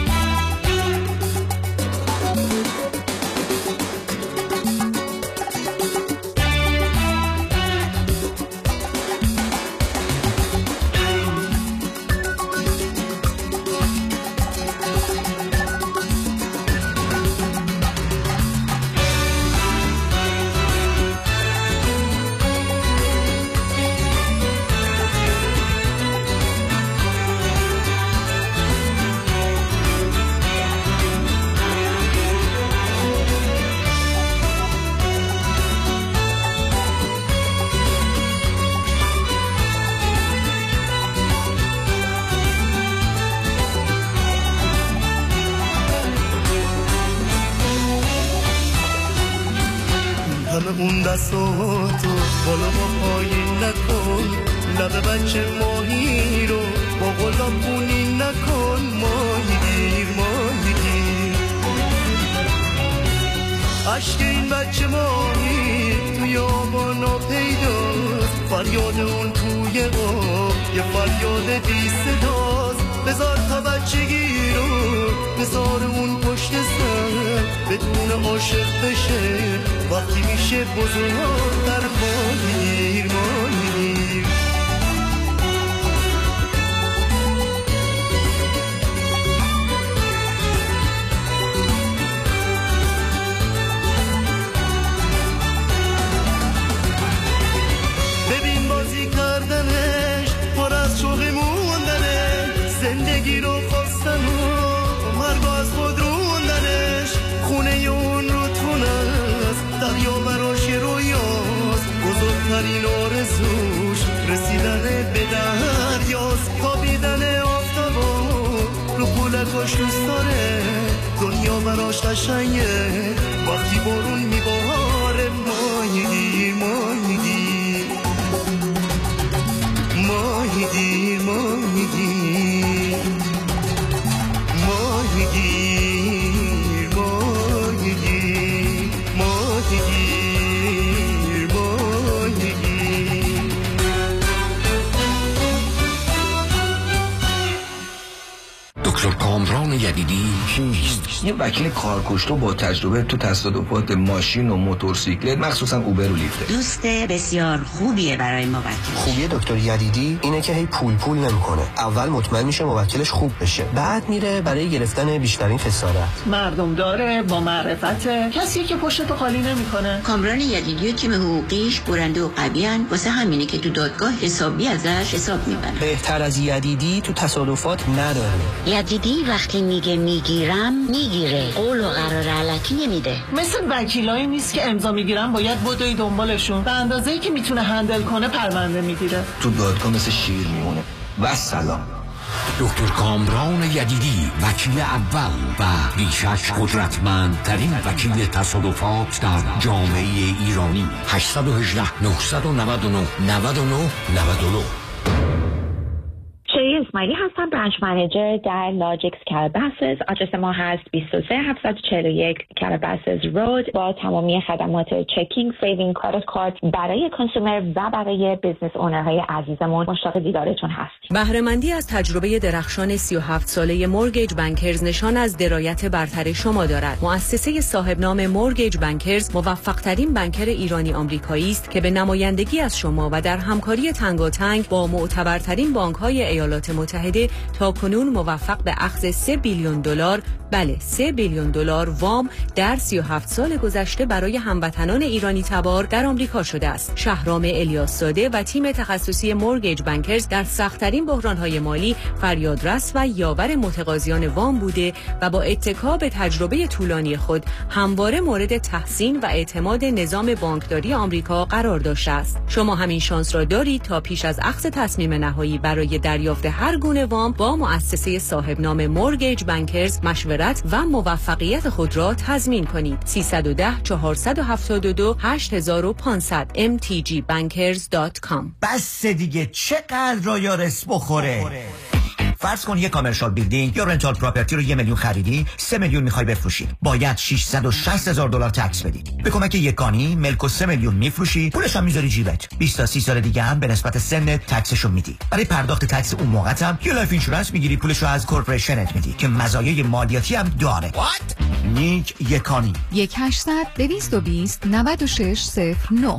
اون دستاتو بالا و پایین نکن لب بچه ماهی رو با غلاب خونین نکن ماهی گیر ماهی گیر عشق این بچه ماهی توی آبانا پیداست فریاد اون توی آب یه فریاد بی صداست بذار تا بچگی رو بذار اون پشت سر بدون عاشق بشه وقتی میشه بزرگتر ماهی گیر ماهی گیر ببین بازی کردنش پر از شوق موندنه زندگی رو بهترین آرزوش رسیدن به دریاست، خوابیدن آفتابا رو پولکاش دوست داره، دنیا براش قشنگه وقتی بارون میباره. ماهی ماهی ماهی گیر ماهی گیر ماهی گیر ماهی گیر ماهی گیر ماهی گیر. دکتر کامران یدیدی کیست؟ یه وکیل کارکشته با تجربه تو تصادفات ماشین و موتورسیکلت، مخصوصا اوبر و لیفت. دوست بسیار خوبیه برای موکل. خوبیه دکتر یدیدی اینه که هی پول پول نمیکنه. اول مطمئن میشه موکلش خوب بشه، بعد میره برای گرفتن بیشترین خسارت. مردم داره، با معرفت، کسی که پشت تو خالی نمیکنه. کامران یدیدی و تیم حقوقیش برنده و قویان، واسه همینه که تو دادگاه حسابی ازش حساب میبرن. بهتر از یدیدی تو تصادفات نداره. یدیدی وقتی میگه میگیرم میگیره، قول و قرار علکی نمیده. مثل وکیلایی نیست که امضا میگیرن باید بدوی دنبالشون، به اندازه‌ای که میتونه هندل کنه پرونده میگیره. تو دادگاه مثل شیر میمونه. و سلام. دکتر کامران یدیدی، وکیل اول و ریشش قدرتمندترین وکیل تصادفات در جامعه ایرانی. هشت یک هشت نه نه نه نه نه نه نه. شری اسماعیلی هستم، برانچ منیجر در لاجیکس کلباسز. آدرس ما هست بیست و سه هفتصد و چهل و یک کلباسز رود با تمامی خدمات چکینگ، سیوینگ، کارت کارت برای کنسومر و برای بیزنس اونرهای عزیزمون. مشتاق دیدارتون هستیم. بهره مندی از تجربه درخشان سی و هفت ساله مورگیج بانکرز نشان از درایت برتر شما دارد. مؤسسه صاحب نام مورگیج بانکرز موفق ترین بانکر ایرانی آمریکایی است که به نمایندگی از شما و در همکاری تنگاتنگ با معتبرترین بانک‌های ایالات متحده تاکنون موفق به اخذ سه بیلیون دلار، بله سه بیلیون دلار وام در سی و هفت سال گذشته برای هموطنان ایرانی تبار در آمریکا شده است. شهرام الیاس زاده و تیم تخصصی مورگیج بانکرز در سخت‌ترین بحران‌های مالی فریادرس و یاور متقاضیان وام بوده و با اتکا به تجربه طولانی خود همواره مورد تحسین و اعتماد نظام بانکداری آمریکا قرار داشته است. شما همین شانس را دارید تا پیش از اخذ تصمیم نهایی برای دریافت هر گونه وام با مؤسسه صاحب نام مورگیج بانکرز مشورت و موفقیت خود را تضمین کنید. سیصد و ده چهارصد و هفتاد و دو هشت و پانصد ام تی جی بانکرز دات کام. بس دیگه چقدر را یارس بخوره. فرض کن یه کامرشال بیلدینگ یا رنتال پراپرتی رو یه میلیون خریدی، سه میلیون میخوای بفروشی، باید ششصد و شصت هزار دلار تکس بدی. به کمک یکانی ملک و سه میلیون میفروشی، پولش هم میذاری جیبت. بیست تا سی سال دیگه هم به نسبت سنت تکسشو میدی. برای پرداخت تکس اون موقع هم یه لایف اینشورنس میگیری، پولشو از کورپوریشنت میدی که مزایای مالیاتی هم داره. وات؟ نیک یکانی. یک هشتصد دویست و بیست نود و شش صفر نه.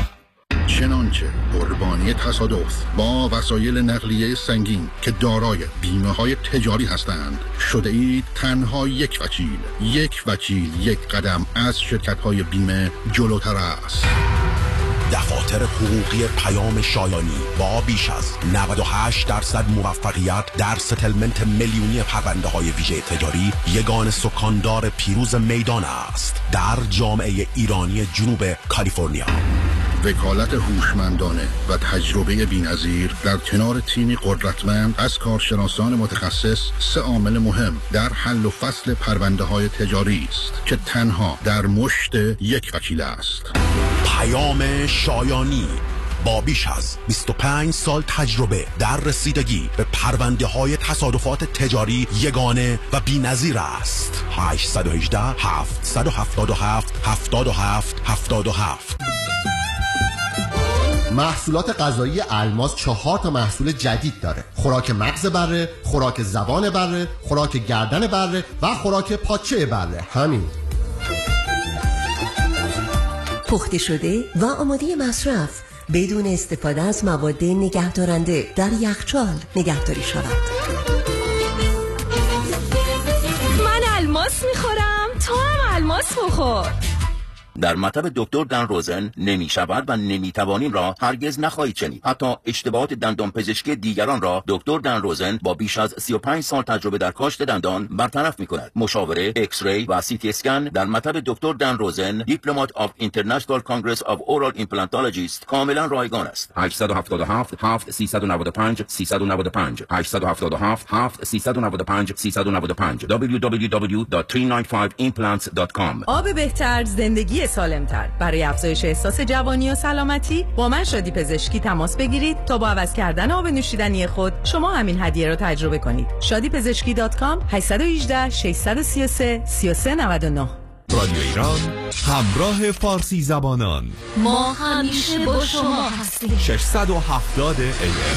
چنانچه قربانی تصادف با وسایل نقلیه سنگین که دارای بیمه های تجاری هستند شده اید تنها یک وکیل. یک وکیل یک قدم از شرکت های بیمه جلوتر است. دفاتر حقوقی پیام شایانی با بیش از نود و هشت درصد موفقیت در ستلمنت میلیونی پرونده های ویژه تجاری یگان سکاندار پیروز میدان است در جامعه ایرانی جنوب کالیفرنیا. وکالت هوشمندانه و تجربه بی‌نظیر در کنار تیمی قدرتمند از کارشناسان متخصص سه عامل مهم در حل و فصل پرونده های تجاری است که تنها در مشت یک وکیل است. پیام شایانی با بیش از بیست و پنج سال تجربه در رسیدگی به پرونده های تصادفات تجاری یگانه و بی‌نظیر است. هشت یک هشت هفت هفت هفت هفت هفت هفت هفت. محصولات غذایی الماس چهار تا محصول جدید داره: خوراک مغز بره، خوراک زبان بره، خوراک گردن بره و خوراک پاچه بره. همین. پخته شده و آماده مصرف بدون استفاده از مواد نگهدارنده در یخچال نگهداری شود. من الماس میخورم، تو هم الماس بخور. در مطب دکتر دن روزن نمی شود و نمی توانیم را هرگز نخواهید شنید. حتی اشتباهات دندان پزشکی دیگران را دکتر دن روزن با بیش از سی و پنج سال تجربه در کاشت دندان برطرف می کند. مشاوره، ایکس ری و سی تی اسکن در مطب دکتر دن روزن، دیپلمات آف اینترنشنال کانگرس آف اورال ایمپلانتولوژیست، کاملا رایگان است. هشت هفت هفت هفت سه نه پنج سه نه پنج هشت هفت هفت هفت سه نه پنج سه نه پنج دبلیو دبلیو دبلیو دات سیصد و نود و پنج implants دات کام. آب بهتر، زندگی سالمتر. برای افزایش احساس جوانی و سلامتی با من شادی پزشکی تماس بگیرید تا با عوض کردن آب نوشیدنی خود شما همین هدیه را تجربه کنید. شادی پزشکی دات کام هشت یک هشت شش سه سه سه سه نه نه. رادیو ایران، همراه فارسی زبانان. ما همیشه با شما هستیم. ششصد و هفتاد ای ام.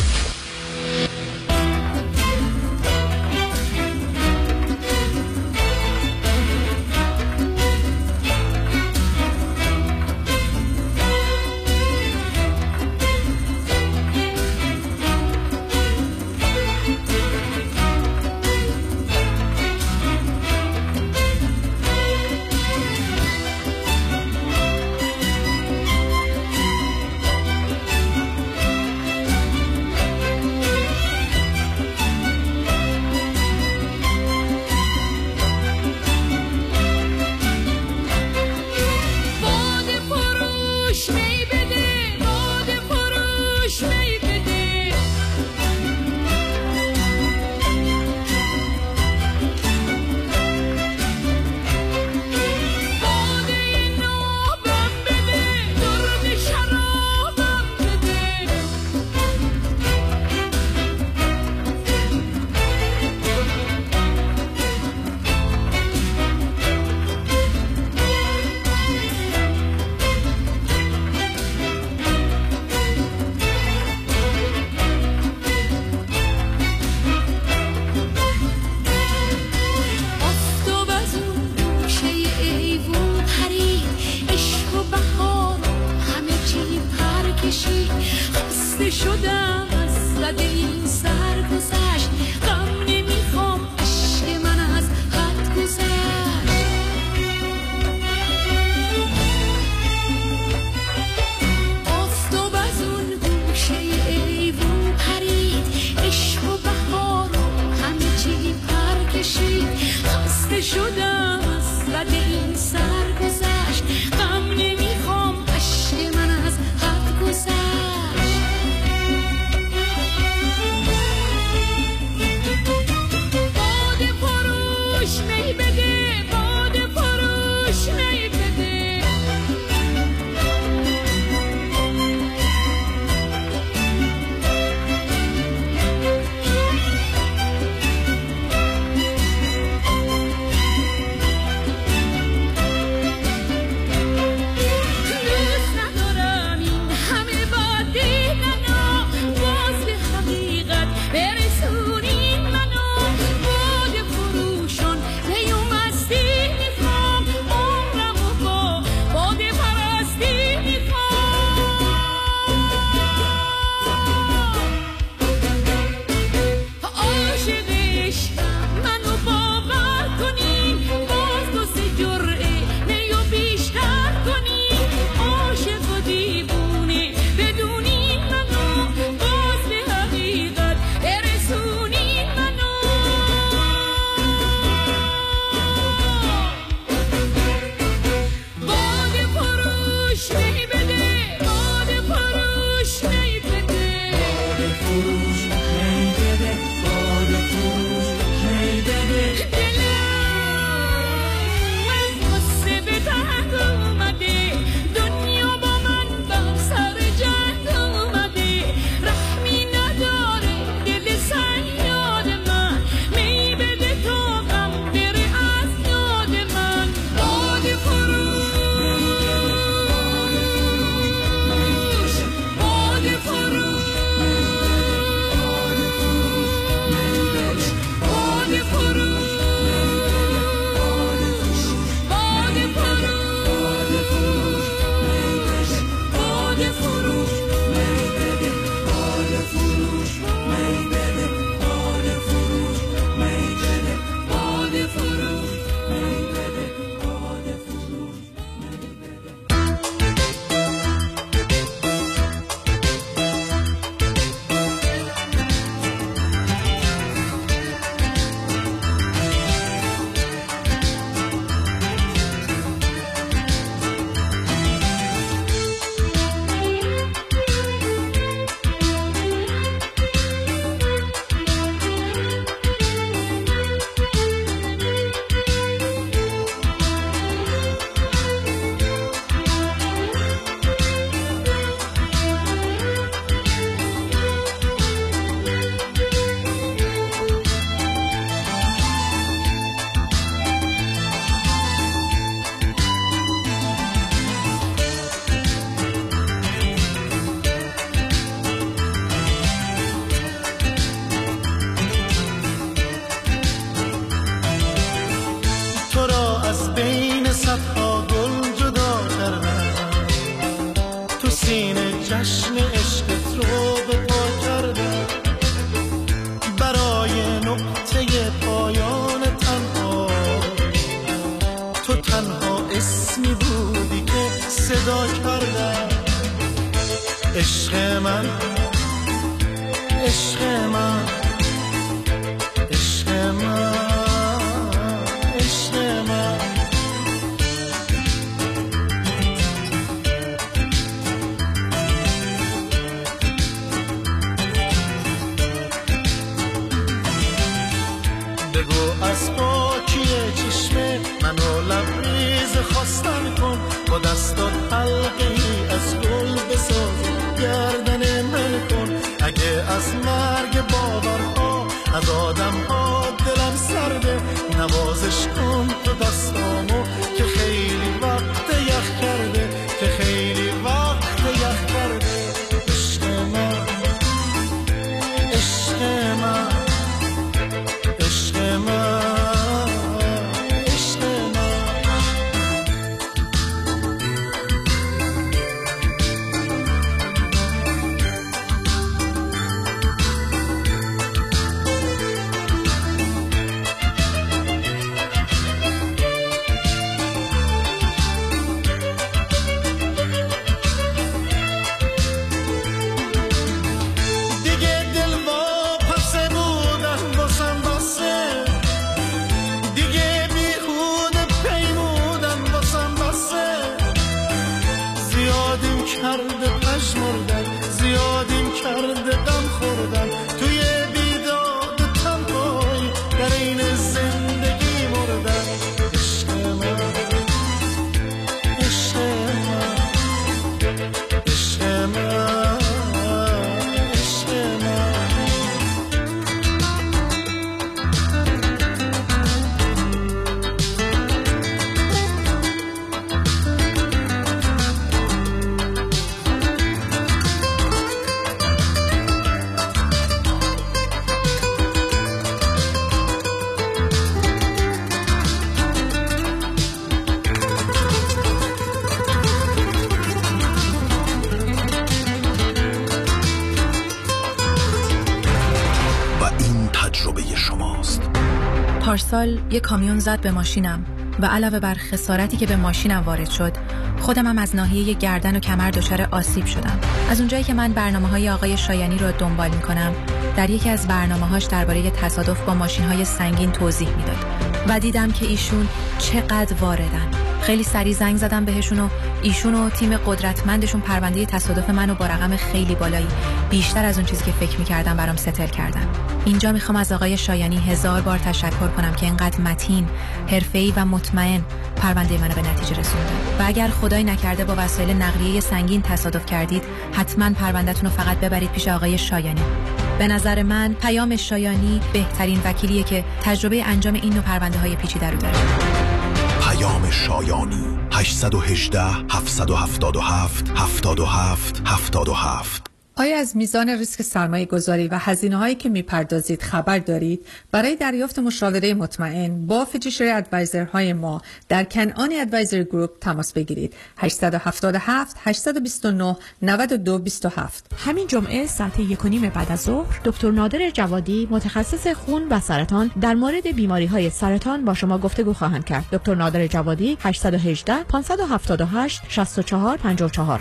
عشق من عشق من عشق من عشق من بگو از پاکی چشم منو لبریز خواستن کن، با دستات حلقه ای از گل بساز گردن من کن. اگه از مرگ باورها از آدم ها دلم سرده، نوازش کن تو دستامو که خیلی وقت یخ کرده، که خیلی وقت یخ کرده. عشق من عشق من عشق من عشق من پارسال یک کامیون زد به ماشینم و علاوه بر خسارتی که به ماشینم وارد شد، خودم هم از ناحیه گردن و کمر دچار آسیب شدم. از اونجایی که من برنامه‌های آقای شایانی رو دنبال می‌کنم، در یکی از برنامه‌هاش درباره تصادف با ماشین‌های سنگین توضیح میداد و دیدم که ایشون چقدر واردن. خیلی سریع زنگ زدم بهشون و ایشون و تیم قدرتمندشون پرونده تصادف منو با رقم خیلی بالایی، بیشتر از اون چیزی که فکر می‌کردم، برام ستل کردن. اینجا میخوام از آقای شایانی هزار بار تشکر کنم که اینقدر متین، حرفه‌ای و مطمئن پرونده منو به نتیجه رسونده. و اگر خدای نکرده با وسایل نقلیه سنگین تصادف کردید، حتما پروندهتون رو فقط ببرید پیش آقای شایانی. به نظر من پیام شایانی بهترین وکیلیه که تجربه انجام این نوع پرونده‌های پیچیده رو داره. پیام شایانی هشت یک هشت هفت هفت هفت هفت هفت هفت هفت. آیا از میزان ریسک سرمایه گذاری و هزینه هایی که میپردازید خبر دارید؟ برای دریافت مشاوره مطمئن با فیجیشری ادوایزر های ما در کنعانی ادوایزر گروپ تماس بگیرید. هشت هفت هفت هشت دو نه نه دو دو هفت. همین جمعه ساعت یک و نیم بعد از ظهر دکتر نادر جوادی متخصص خون و سرطان در مورد بیماری های سرطان با شما گفتگو خواهند کرد. دکتر نادر جوادی هشت یک هشت پنج هفت هشت شش چهار پنج چهار.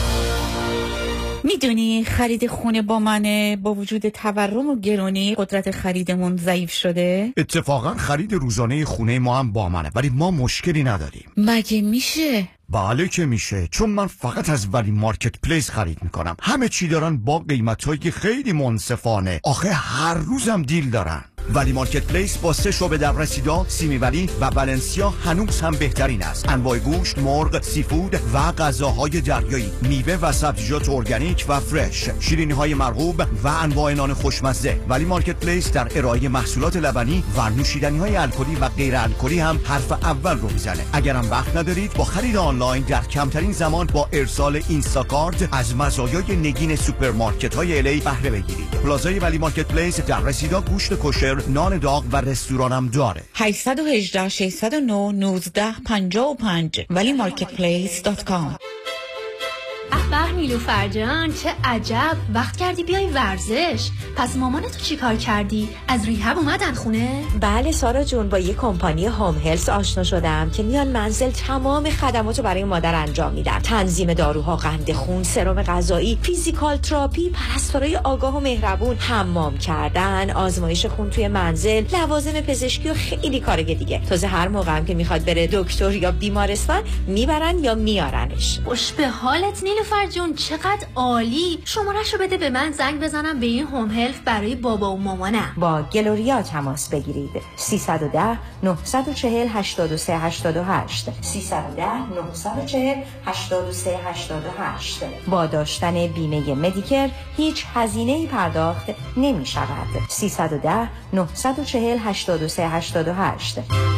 میدونی خرید خونه با منه، با وجود تورم و گرونی قدرت خریدمون ضعیف شده؟ اتفاقا خرید روزانه خونه ما هم با منه، ولی ما مشکلی نداریم. مگه میشه؟ بله که میشه، چون من فقط از ولی مارکت پلیس خرید میکنم. همه چی دارن با قیمتایی خیلی منصفانه، آخه هر روزم دیل دارن. ولی مارکت پلیس با سه شعبه در رسیدا، سیمی ولی و ولنسیا هنوز هم بهترین است. انواع گوشت، مرغ، سیفود و غذاهای دریایی، میوه و سبزیجات ارگانیک و فرش، شیرینی‌های مرغوب و انواع نان خوشمزه. ولی مارکت پلیس در ارائه محصولات لبنی و نوشیدنی‌های الکلی و غیر الکلی هم حرف اول رو میزنه. اگرم وقت ندارید، با خرید آنلاین در کمترین زمان با ارسال اینستاکارت از مزایای نگین سوپرمارکت‌های الی بهره بگیرید. پلازای ولی مارکت پلیس در رسیدا گوشت کوشر، نان داغ و رستورانم داره. هشت یک هشت شش صفر نه یک نه پنج پنج ولی مارکت پلیس دات کام. به نیلوفر جان، چه عجب وقت کردی بیای ورزش. پس مامانتو چی کار کردی؟ از ریهب اومدن خونه؟ بله سارا جون، با یه کمپانی هوم هلس آشنا شدم که میان منزل تمام خدماتو برای مادر انجام میدن. تنظیم داروها، قند خون، سرم غذایی، فیزیکال تراپی، پرستارای آگاه و مهربون، حمام کردن، آزمایش خون توی منزل، لوازم پزشکی و خیلی کارای دیگه. تازه هر موقع هم که میخواد بره دکتر یا بیمارستان میبرن یا میارنش. خوش به حالت نیلوفر جون، چقدر عالی. شماره‌شو بده به من زنگ بزنم به این هوم هلس برای بابا و مامانم. با گلوریا تماس بگیرید. سیصد و ده نهصد و چهل هشتاد و سه هشتاد و هشت سیصد و ده نهصد و چهل هشتاد و سه هشتاد و هشت. با داشتن بیمه مدیکر هیچ هزینه‌ای پرداخت نمی شود. سیصد و ده نهصد و چهل هشتاد و سه هشتاد و هشت.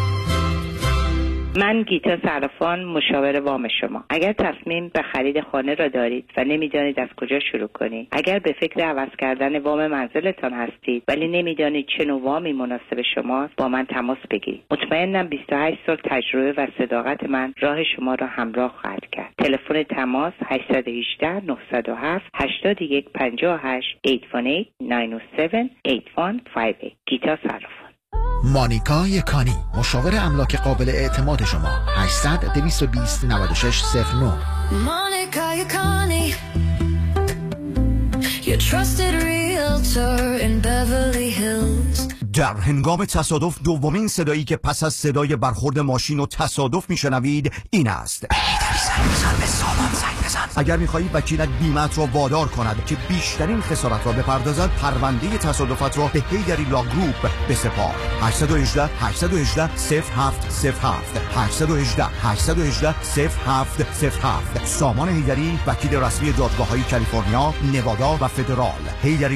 من گیتا صرافان، مشاور وام شما. اگر تصمیم به خرید خانه را دارید و نمیدانید از کجا شروع کنید، اگر به فکر عوض کردن وام منزلتان هستید ولی نمیدانید چه نوع وامی مناسب شماست، با من تماس بگیرید. مطمئنم بیست و هشت سال تجربه و صداقت من راه شما را همراه خواهد کرد. تلفن تماس هشت یک هشت نه صفر هفت هشت یک پنج هشت هشت یک هشت نه هفت هشت یک پنج پنج هشت. گیتا صرافان. مانیکا یکانی، مشاور املاک قابل اعتماد شما. هشتصد دویست و بیست نود و شش صفر نه. Monica Yukani, your trusted realtor in Beverly Hills. در هنگام تصادف دومین صدایی که پس از صدای برخورد ماشین و تصادف میشنوید این است. اگر می‌خواهی وکیلت بیمت را وادار کند که بیشترین خسارت را بپردازد، پرونده تصادفات را به هیدری لا گروپ بسپار. هشت یک هشت هشت یک هشت صفر هفت صفر هفت هشت یک هشت هشت یک هشت صفر هفت صفر هفت. سامان هیدری، وکیل رسمی دادگاه‌های کالیفرنیا، نوادا و فدرال. هیدری